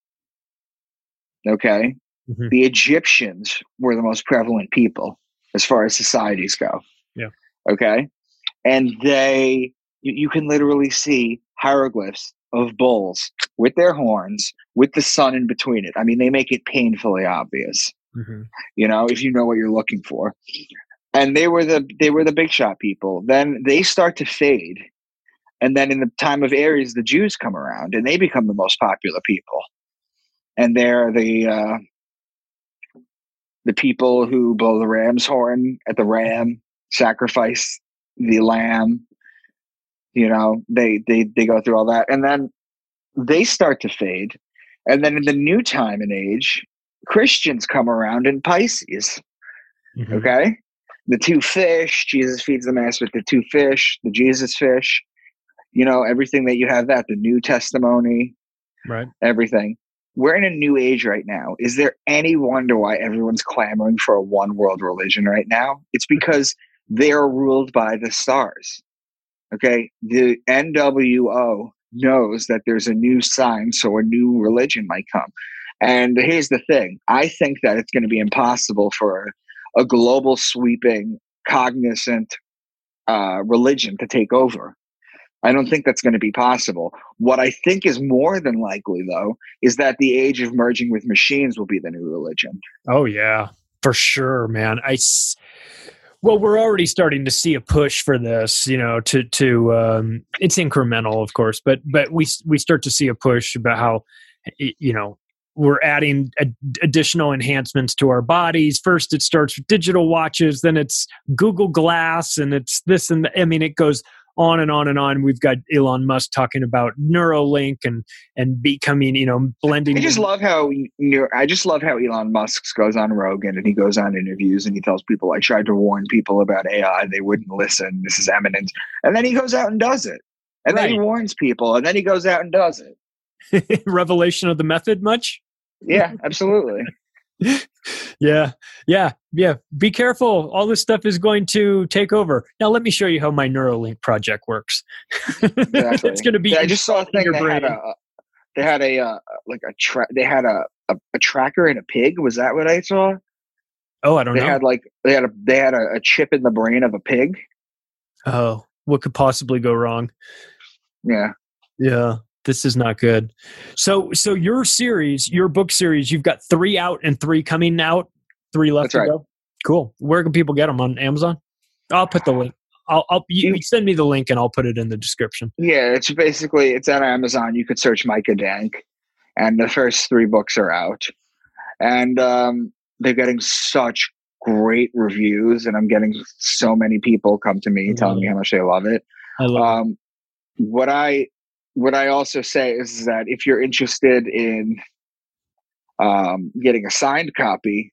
okay, mm-hmm. the Egyptians were the most prevalent people as far as societies go. Yeah. Okay. And they, you, you can literally see hieroglyphs of bulls with their horns, with the sun in between it. I mean, they make it painfully obvious, mm-hmm. you know, if you know what you're looking for. And they were the, they were the big shot people. Then they start to fade. And then in the time of Aries, the Jews come around and they become the most popular people. And they're the, uh, the people who blow the ram's horn at the ram, sacrifice the lamb, you know, they, they, they go through all that. And then they start to fade. And then in the new time and age, Christians come around in Pisces. Mm-hmm. Okay. The two fish, Jesus feeds the mass with the two fish, the Jesus fish, you know, everything that you have that, the new testimony, right? Everything. We're in a new age right now. Is there any wonder why everyone's clamoring for a one world religion right now? It's because they're ruled by the stars. Okay. The N W O knows that there's a new sign, so a new religion might come. And here's the thing. I think that it's going to be impossible for a global sweeping, cognizant uh, religion to take over. I don't think that's going to be possible. What I think is more than likely, though, is that the age of merging with machines will be the new religion. Oh, yeah, for sure, man. I, well, we're already starting to see a push for this, you know, to, to um, it's incremental, of course, but but we we start to see a push about how, you know, we're adding ad- additional enhancements to our bodies. First, it starts with digital watches, then it's Google Glass, and it's this and the, I mean, it goes on and on and on. We've got Elon Musk talking about Neuralink and and becoming, you know, blending. I just love how I just love how Elon Musk goes on Rogan and he goes on interviews and he tells people, I tried to warn people about A I, they wouldn't listen. This is imminent, and then he goes out and does it, and right. then he warns people, and then he goes out and does it. Revelation of the method, much? Yeah, absolutely. yeah, yeah, yeah. Be careful. All this stuff is going to take over. Now, let me show you how my Neuralink project works. Exactly. It's going to be. Yeah, I just saw a thing. They had a, they had a uh, like a tra- They had a, a a tracker in a pig. Was that what I saw? Oh, I don't they know. They had like they had a they had a, a chip in the brain of a pig. Oh, what could possibly go wrong? Yeah. Yeah. This is not good. So, so your series, your book series, you've got three out and three coming out, three left That's to right. go. Cool. Where can people get them? On Amazon? I'll put the link. I'll, I'll you, you send me the link and I'll put it in the description. Yeah, it's basically it's on Amazon. You could search Micah Dank, and the first three books are out, and um, they're getting such great reviews, and I'm getting so many people come to me mm-hmm. telling me how much they love it. I love um, it. What I What I also say is that if you're interested in um, getting a signed copy,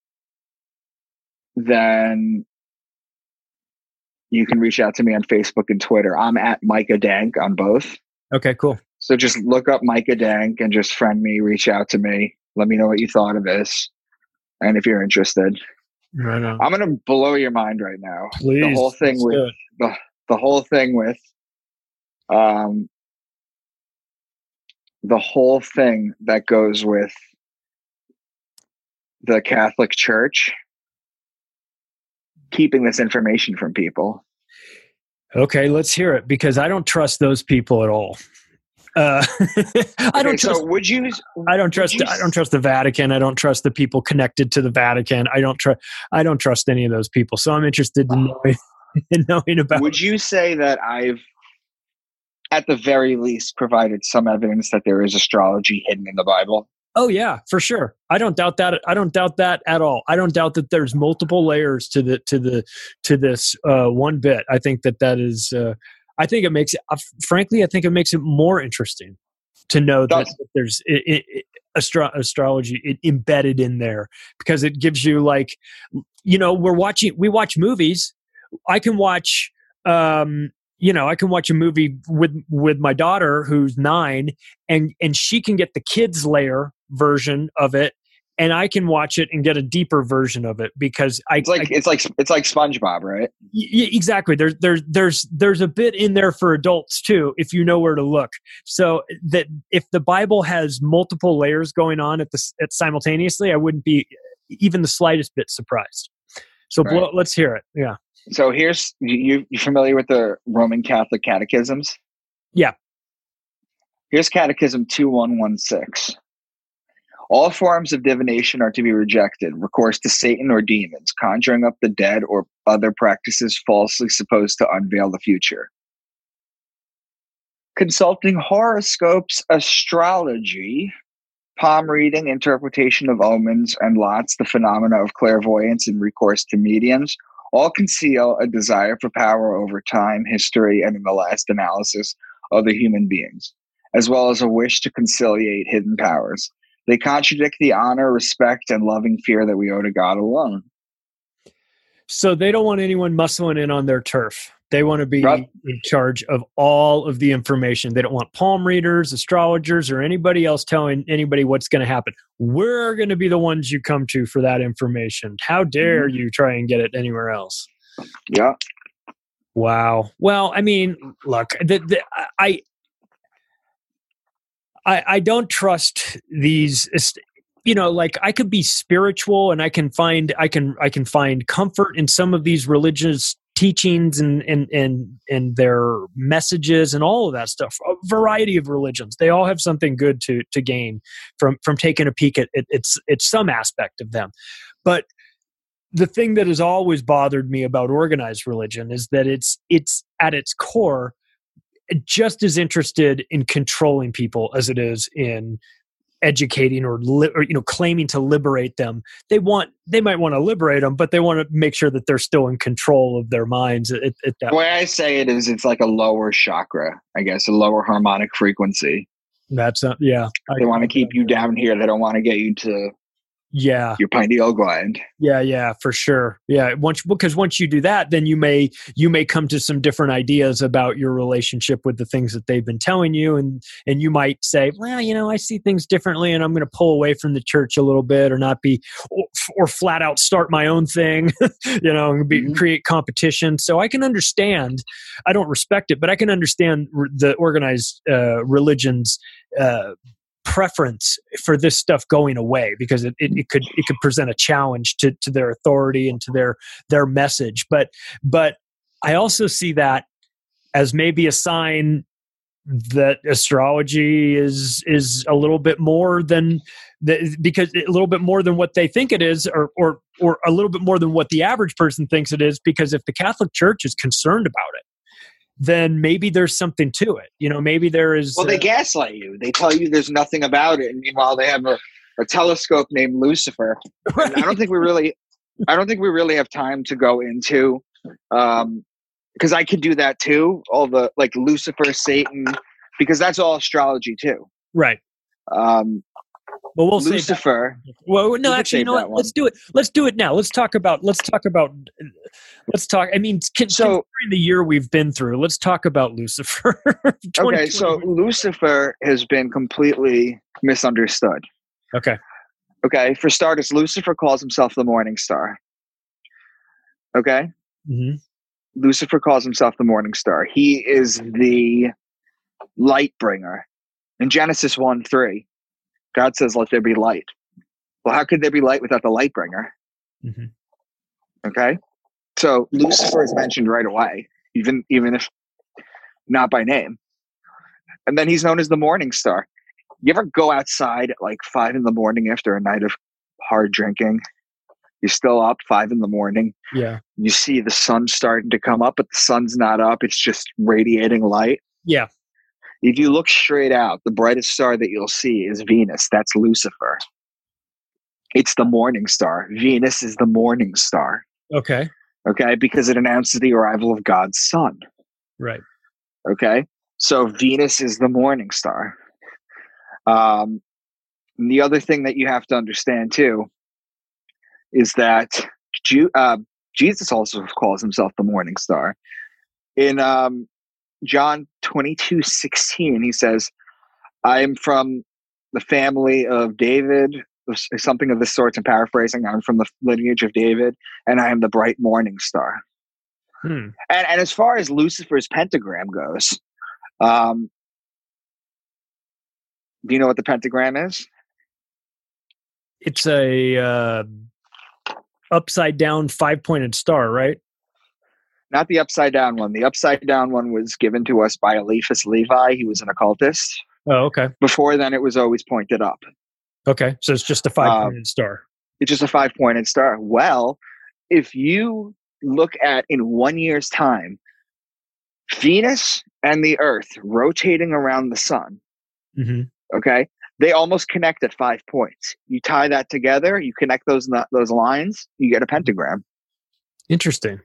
then you can reach out to me on Facebook and Twitter. I'm at Micah Dank on both. Okay, cool. So just look up Micah Dank and just friend me, reach out to me. Let me know what you thought of this. And if you're interested. Right on. I'm going to blow your mind right now. Please. The whole thing with the, the whole thing with um the whole thing that goes with the Catholic Church keeping this information from people. Okay, let's hear it, because I don't trust those people at all. Uh, I don't okay, trust. So would you? I don't trust. You, I don't trust the Vatican. I don't trust the people connected to the Vatican. I don't trust. I don't trust any of those people. So I'm interested in knowing, in knowing about. Would you say that I've, at the very least, provided some evidence that there is astrology hidden in the Bible? Oh yeah, for sure. I don't doubt that. I don't doubt that at all. I don't doubt that there's multiple layers to the to the to this uh, one bit. I think that that is. Uh, I think it makes it. Uh, frankly, I think it makes it more interesting to know that, that there's it, it, astro- astrology it, embedded in there, because it gives you, like, you know, we're watching. We watch movies. I can watch. Um, You know, I can watch a movie with with my daughter who's nine, and and she can get the kids layer version of it, and I can watch it and get a deeper version of it, because I it's like I, it's like it's like SpongeBob, right? Y- exactly. There's there's there's there's a bit in there for adults too, if you know where to look. So that if the Bible has multiple layers going on at the at simultaneously, I wouldn't be even the slightest bit surprised. So right. bl- let's hear it. Yeah. So here's, you you familiar with the Roman Catholic catechisms? Yeah. Here's Catechism two one one six. All forms of divination are to be rejected. Recourse to Satan or demons, conjuring up the dead, or other practices falsely supposed to unveil the future. Consulting horoscopes, astrology, palm reading, interpretation of omens and lots, the phenomena of clairvoyance, and recourse to mediums, all conceal a desire for power over time, history, and in the last analysis, other human beings, as well as a wish to conciliate hidden powers. They contradict the honor, respect, and loving fear that we owe to God alone. So they don't want anyone muscling in on their turf. They want to be right. in charge of all of the information. They don't want palm readers, astrologers, or anybody else telling anybody what's going to happen. We're going to be the ones you come to for that information. How dare mm-hmm. you try and get it anywhere else? Yeah. Wow. Well, I mean, look, the, the, I, I, I don't trust these. You know, like, I could be spiritual and I can find, I can, I can find comfort in some of these religious teachings and, and, and, and their messages and all of that stuff. A variety of religions. They all have something good to, to gain from, from taking a peek at it. It's, it's some aspect of them. But the thing that has always bothered me about organized religion is that it's, it's at its core just as interested in controlling people as it is in educating or, li- or you know claiming to liberate them. They want they might want to liberate them, but they want to make sure that they're still in control of their minds. At, at that the way I say it is, it's like a lower chakra, I guess, a lower harmonic frequency. That's uh, yeah. They want to keep you down here. They don't want to get you to yeah your pineal gland. Yeah, yeah, for sure. Yeah, once because once you do that, then you may you may come to some different ideas about your relationship with the things that they've been telling you, and and you might say, well, you know, I see things differently, and I'm going to pull away from the church a little bit, or not be, or, or flat out start my own thing, you know, and be, mm-hmm. create competition. So I can understand. I don't respect it, but I can understand the organized uh, religions. Uh, preference for this stuff going away, because it, it, it could it could present a challenge to, to their authority and to their their message. But but I also see that as maybe a sign that astrology is is a little bit more than the, because a little bit more than what they think it is, or or or a little bit more than what the average person thinks it is. Because if the Catholic Church is concerned about it, then maybe there's something to it. You know, maybe there is. Well, they uh, gaslight you. They tell you there's nothing about it. And meanwhile, they have a, a telescope named Lucifer. Right. I don't think we really, I don't think we really have time to go into, um, because I could do that too. All the like Lucifer, Satan, because that's all astrology too. Right. Um, Well, we'll Lucifer. Well, no, actually, you know what? Let's do it. Let's do it now. Let's talk about. Let's talk about. Let's talk. I mean, can, so considering the year we've been through, let's talk about Lucifer. Okay, so Lucifer has been completely misunderstood. Okay. Okay. For starters, Lucifer calls himself the morning star. Okay. Mm-hmm. Lucifer calls himself the morning star. He is the light bringer. In Genesis one three. God says, let there be light. Well, how could there be light without the light bringer? Mm-hmm. Okay. So Lucifer is mentioned right away, even, even if not by name. And then he's known as the morning star. You ever go outside at like five in the morning after a night of hard drinking? You're still up five in the morning. Yeah. You see the sun starting to come up, but the sun's not up. It's just radiating light. Yeah. If you look straight out, the brightest star that you'll see is Venus. That's Lucifer. It's the morning star. Venus is the morning star. Okay. Okay, because it announces the arrival of God's son. Right. Okay, so Venus is the morning star. Um, and the other thing that you have to understand too is that Ju- uh, Jesus also calls himself the morning star. In um, John twenty-two sixteen, he says, I am from the family of David, something of the sort. I'm paraphrasing. I'm from the lineage of David, and I am the bright morning star. Hmm. And, and as far as Lucifer's pentagram goes, um, do you know what the pentagram is? It's a uh, upside down five-pointed star, right? Not the upside down one. The upside down one was given to us by Eliphas Levi. He was an occultist. Oh, okay. Before then, it was always pointed up. Okay, so it's just a five-pointed um, star. It's just a five-pointed star. Well, if you look at in one year's time, Venus and the Earth rotating around the sun, mm-hmm. okay, they almost connect at five points. You tie that together, you connect those those lines, you get a pentagram. Interesting.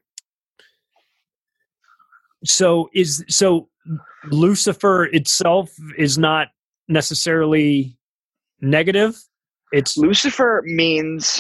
So is so Lucifer itself is not necessarily negative. It's Lucifer means.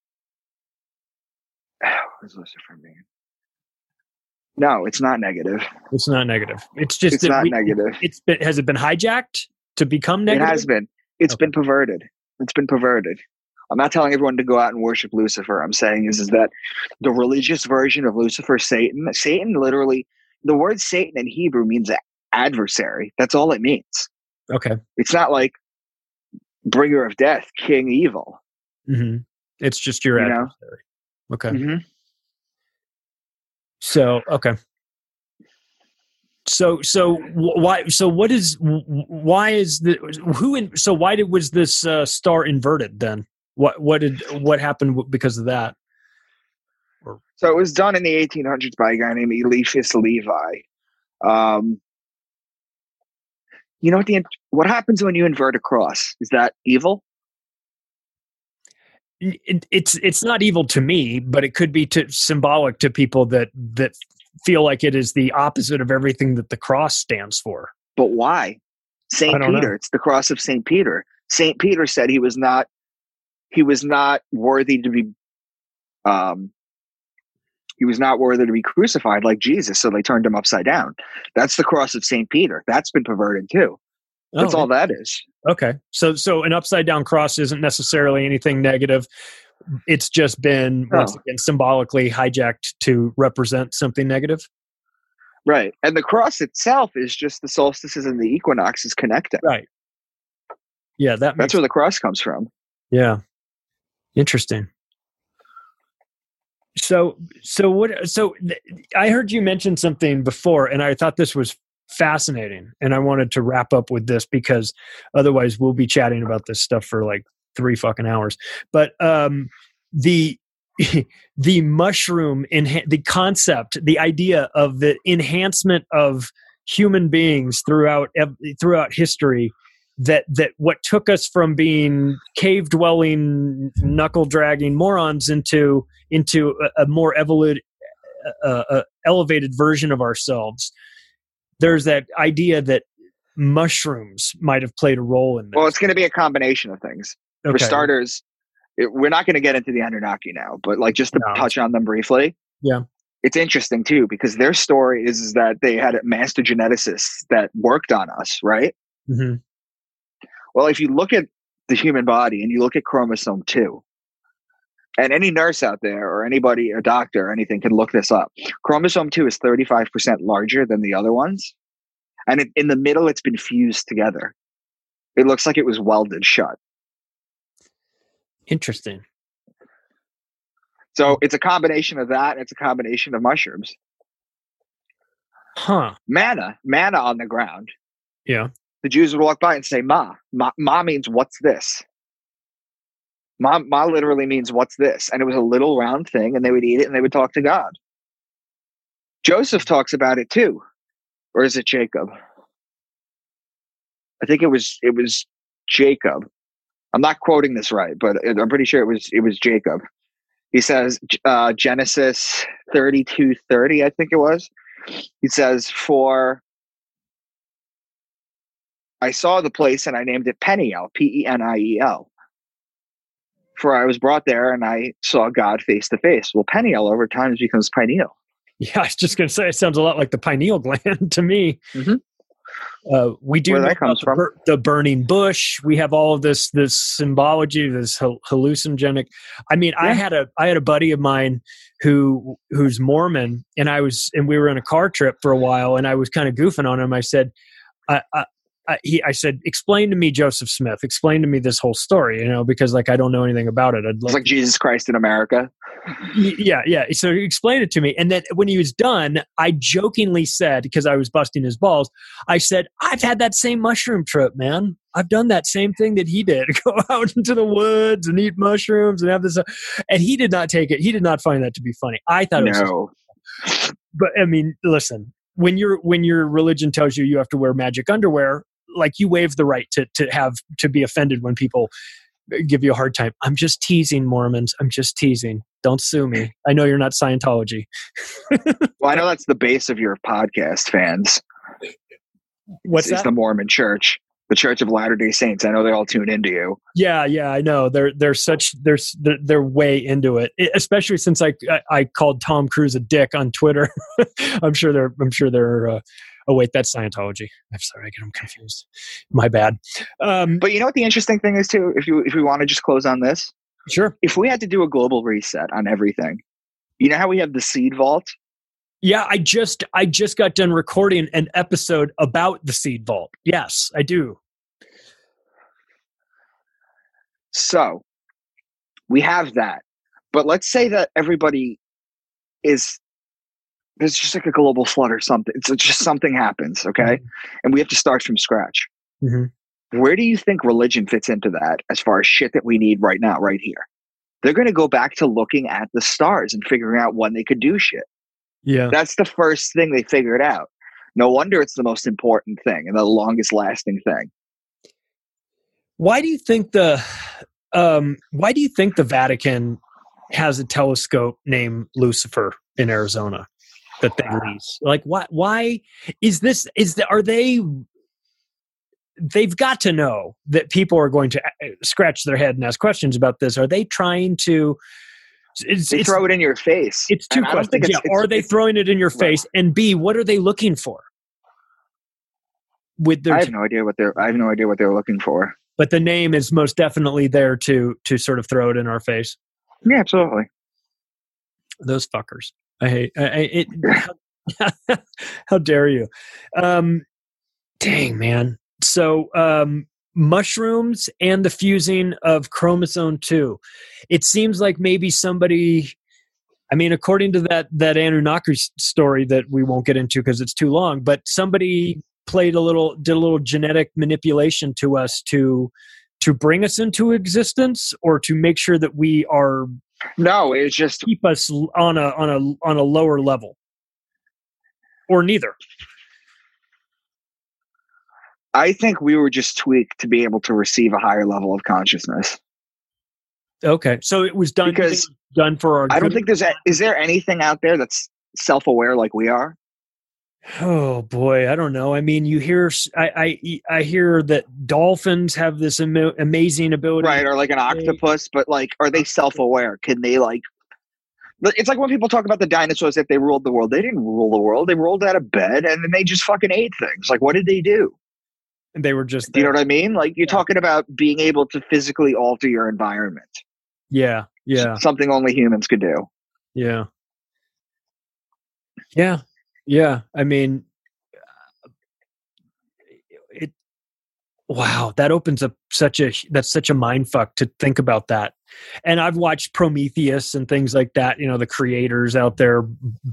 What does Lucifer mean? No, it's not negative. It's not negative. It's just it's not we, negative. It's been, has it been hijacked to become negative? It has been. It's okay. been perverted. It's been perverted. I'm not telling everyone to go out and worship Lucifer. I'm saying is, is that the religious version of Lucifer, Satan, Satan literally, the word Satan in Hebrew means adversary. That's all it means. Okay. It's not like bringer of death, king evil. Mm-hmm. It's just your you adversary. Know? Okay. Mm-hmm. So, okay. So, so why, so what is, why is the, who, in, so why did, was this uh, star inverted then? What, what did, what happened because of that? So it was done in the eighteen hundreds by a guy named Eliphas Levi. Um, You know what the what happens when you invert a cross? Is that evil? It, it's it's not evil to me, but it could be to, symbolic to people that that feel like it is the opposite of everything that the cross stands for. But why? Saint Peter. Know. It's the cross of Saint Peter. Saint Peter said he was not he was not worthy to be um he was not worthy to be crucified like Jesus, so they turned him upside down. That's the cross of Saint Peter. That's been perverted too. That's oh, all that is. Okay. So so an upside down cross isn't necessarily anything negative. It's just been oh. once again symbolically hijacked to represent something negative. Right. And the cross itself is just the solstices and the equinoxes connecting. Right. Yeah, that makes That's where the cross comes from. Yeah. Interesting. So so what so th- I heard you mention something before, and I thought this was fascinating, and I wanted to wrap up with this because otherwise we'll be chatting about this stuff for like three fucking hours. But um the the mushroom in the concept, the idea of the enhancement of human beings throughout throughout history, that that what took us from being cave dwelling, knuckle dragging morons into into a, a more evolute, uh, uh, elevated version of ourselves. There's that idea that mushrooms might have played a role in this. Well, it's going to be a combination of things. Okay. For starters, it, we're not going to get into the Anunnaki now, but like just to no. touch on them briefly. Yeah. It's interesting too, because their story is, is that they had master geneticists that worked on us, right? Mm-hmm. Well, if you look at the human body and you look at chromosome two, and any nurse out there or anybody, a doctor or anything can look this up. Chromosome two is thirty-five percent larger than the other ones. And it, in the middle, it's been fused together. It looks like it was welded shut. Interesting. So it's a combination of that. And it's a combination of mushrooms. Huh. Manna, manna on the ground. Yeah. The Jews would walk by and say, Ma. Ma, ma means, what's this? Ma, ma literally means, what's this? And it was a little round thing, and they would eat it, and they would talk to God. Joseph talks about it too. Or is it Jacob? I think it was it was Jacob. I'm not quoting this right, but I'm pretty sure it was it was Jacob. He says, uh, Genesis thirty-two thirty, I think it was. He says, for I saw the place and I named it Peniel, P E N I E L. For I was brought there and I saw God face to face. Well, Peniel over time becomes pineal. Yeah, I was just going to say, it sounds a lot like the pineal gland to me. Mm-hmm. Uh, we do Where know that comes the, from. bur- the burning bush. We have all of this this symbology, this hallucinogenic. I mean, yeah. I had a I had a buddy of mine who who's Mormon, and I was and we were on a car trip for a while, and I was kind of goofing on him. I said, I, I, I, he, I said, explain to me Joseph Smith. Explain to me this whole story, you know, because like I don't know anything about it. I'd it's like Jesus Christ in America. Yeah, yeah. So he explained it to me, and then when he was done, I jokingly said, because I was busting his balls, I said, "I've had that same mushroom trip, man. I've done that same thing that he did: go out into the woods and eat mushrooms and have this." And he did not take it. He did not find that to be funny. I thought it no. was, but I mean, listen. When your when your religion tells you you have to wear magic underwear, like you waive the right to to have to be offended when people give you a hard time. I'm just teasing, Mormons. I'm just teasing. Don't sue me. I know you're not Scientology. Well, I know that's the base of your podcast fans. What's it's that? The Mormon Church, the Church of Latter-day Saints. I know they all tune into you. Yeah, yeah, I know. They're they're such they're they're, they're way into it. it. Especially since I, I I called Tom Cruise a dick on Twitter. I'm sure they're I'm sure they're. Uh, oh wait, that's Scientology. I'm sorry, I get them confused. My bad. Um, but you know what the interesting thing is too? If you if we want to just close on this, sure. If we had to do a global reset on everything, you know how we have the seed vault? Yeah, I just I just got done recording an episode about the seed vault. Yes, I do. So we have that, but let's say that everybody is. There's just like a global flood or something. It's just something happens, okay? Mm-hmm. And we have to start from scratch. Mm-hmm. Where do you think religion fits into that as far as shit that we need right now, right here? They're going to go back to looking at the stars and figuring out when they could do shit. Yeah. That's the first thing they figured out. No wonder it's the most important thing and the longest lasting thing. Why do you think the um, why do you think the Vatican has a telescope named Lucifer in Arizona that they lease? Like, why? Why is this? Is the, are they? They've got to know that people are going to scratch their head and ask questions about this. Are they trying to? It's, they it's, throw it in your face. It's two and questions. It's, yeah. it's, are they throwing it in your face? Right. And B, what are they looking for? With their I have no idea what they're. I have no idea what they're looking for. But the name is most definitely there to to sort of throw it in our face. Yeah, absolutely. Those fuckers. I hate I, it. how, how dare you? Um, dang, man. So um, mushrooms and the fusing of chromosome two. It seems like maybe somebody, I mean, according to that, that Anunnaki story that we won't get into because it's too long, but somebody played a little, did a little genetic manipulation to us to, to bring us into existence or to make sure that we are, no, it's just keep us on a, on a, on a lower level or neither. I think we were just tweaked to be able to receive a higher level of consciousness. Okay. So it was done because done for our I don't think there's a, is there anything out there that's self-aware like we are? Oh boy, I don't know. I mean, you hear I I, I hear that dolphins have this am- amazing ability, right? Or like an octopus, but like, are they self-aware? Can they like? It's like when people talk about the dinosaurs if they ruled the world. They didn't rule the world. They rolled out of bed and then they just fucking ate things. Like, what did they do? They were just. Do you know what I mean? Like you're yeah. talking about being able to physically alter your environment. Yeah, yeah. Something only humans could do. Yeah. Yeah, yeah. I mean, it. Wow, that opens up such a that's such a mind fuck to think about that. And I've watched Prometheus and things like that. You know, the creators out there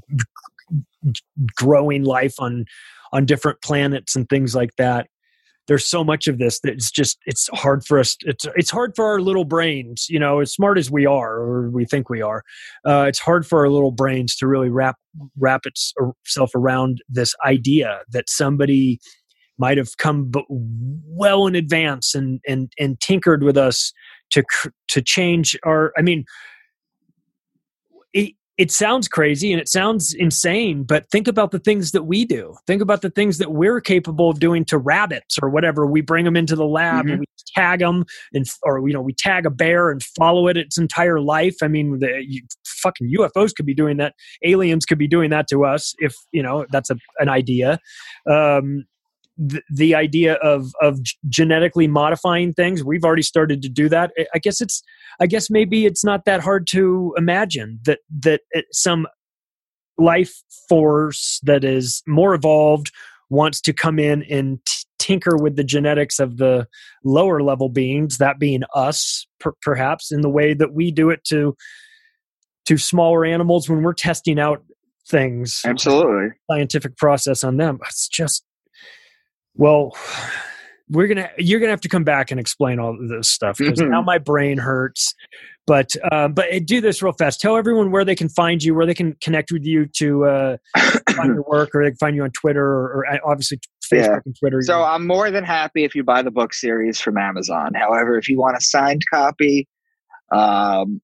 growing life on on different planets and things like that. There's so much of this that it's just, it's hard for us. It's, it's hard for our little brains, you know, as smart as we are, or we think we are, uh, it's hard for our little brains to really wrap, wrap itself around this idea that somebody might have come b- well in advance and, and, and tinkered with us to, to change our, I mean, it, It sounds crazy and it sounds insane, but think about the things that we do. Think about the things that we're capable of doing to rabbits or whatever. We bring them into the lab mm-hmm. and we tag them, and or you know we tag a bear and follow it its entire life. I mean, the you, fucking U F Os could be doing that. Aliens could be doing that to us if you know that's a, an idea. Um, the, the idea of of genetically modifying things, we've already started to do that. I guess it's. I guess maybe it's not that hard to imagine that that some life force that is more evolved wants to come in and t- tinker with the genetics of the lower level beings, that being us, per- perhaps in the way that we do it to to smaller animals when we're testing out things. Absolutely, scientific process on them. It's just well. We're gonna, you're gonna have to come back and explain all of this stuff because mm-hmm. now my brain hurts. But, uh, but do this real fast. Tell everyone where they can find you, where they can connect with you to uh, find your work, or they can find you on Twitter, or, or obviously Facebook yeah. and Twitter. So I'm more than happy if you buy the book series from Amazon. However, if you want a signed copy, um,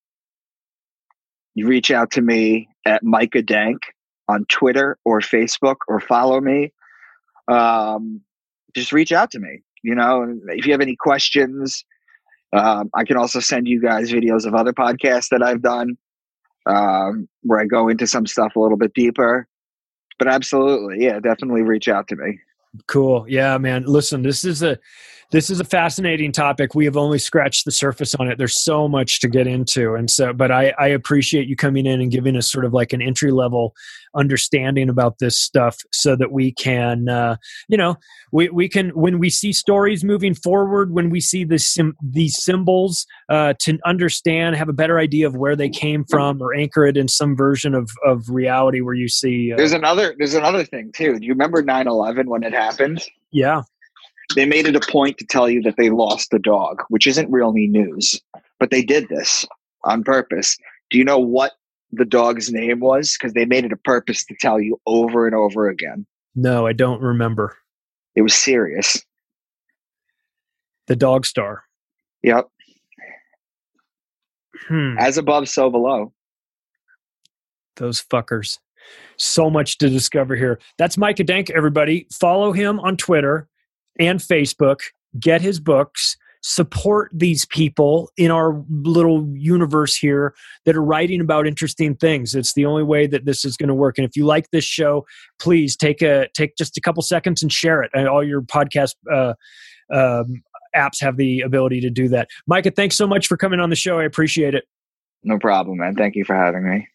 you reach out to me at Micah Dank on Twitter or Facebook, or follow me. Um, just reach out to me. You know, if you have any questions, um, I can also send you guys videos of other podcasts that I've done, um, where I go into some stuff a little bit deeper. But absolutely, yeah, definitely reach out to me. Cool. Yeah, man. Listen, this is a this is a fascinating topic. We have only scratched the surface on it. There's so much to get into. And so, but I, I appreciate you coming in and giving us sort of like an entry level understanding about this stuff so that we can, uh, you know, we, we can, when we see stories moving forward, when we see this, sim- these symbols, uh, to understand, have a better idea of where they came from, or anchor it in some version of, of reality where you see. Uh, there's another, there's another thing too. Do you remember nine eleven when it happened? Yeah. They made it a point to tell you that they lost the dog, which isn't really news, but they did this on purpose. Do you know what the dog's name was? Because they made it a purpose to tell you over and over again. No, I don't remember. It was Sirius. The Dog Star. Yep. Hmm. As above, so below. Those fuckers. So much to discover here. That's Micah Denk, everybody. Follow him on Twitter and Facebook. Get his books. Support these people in our little universe here that are writing about interesting things. It's the only way that this is going to work. And if you like this show, please take a take just a couple seconds and share it. And all your podcast uh, um, apps have the ability to do that. Micah, thanks so much for coming on the show. I appreciate it. No problem, man. Thank you for having me.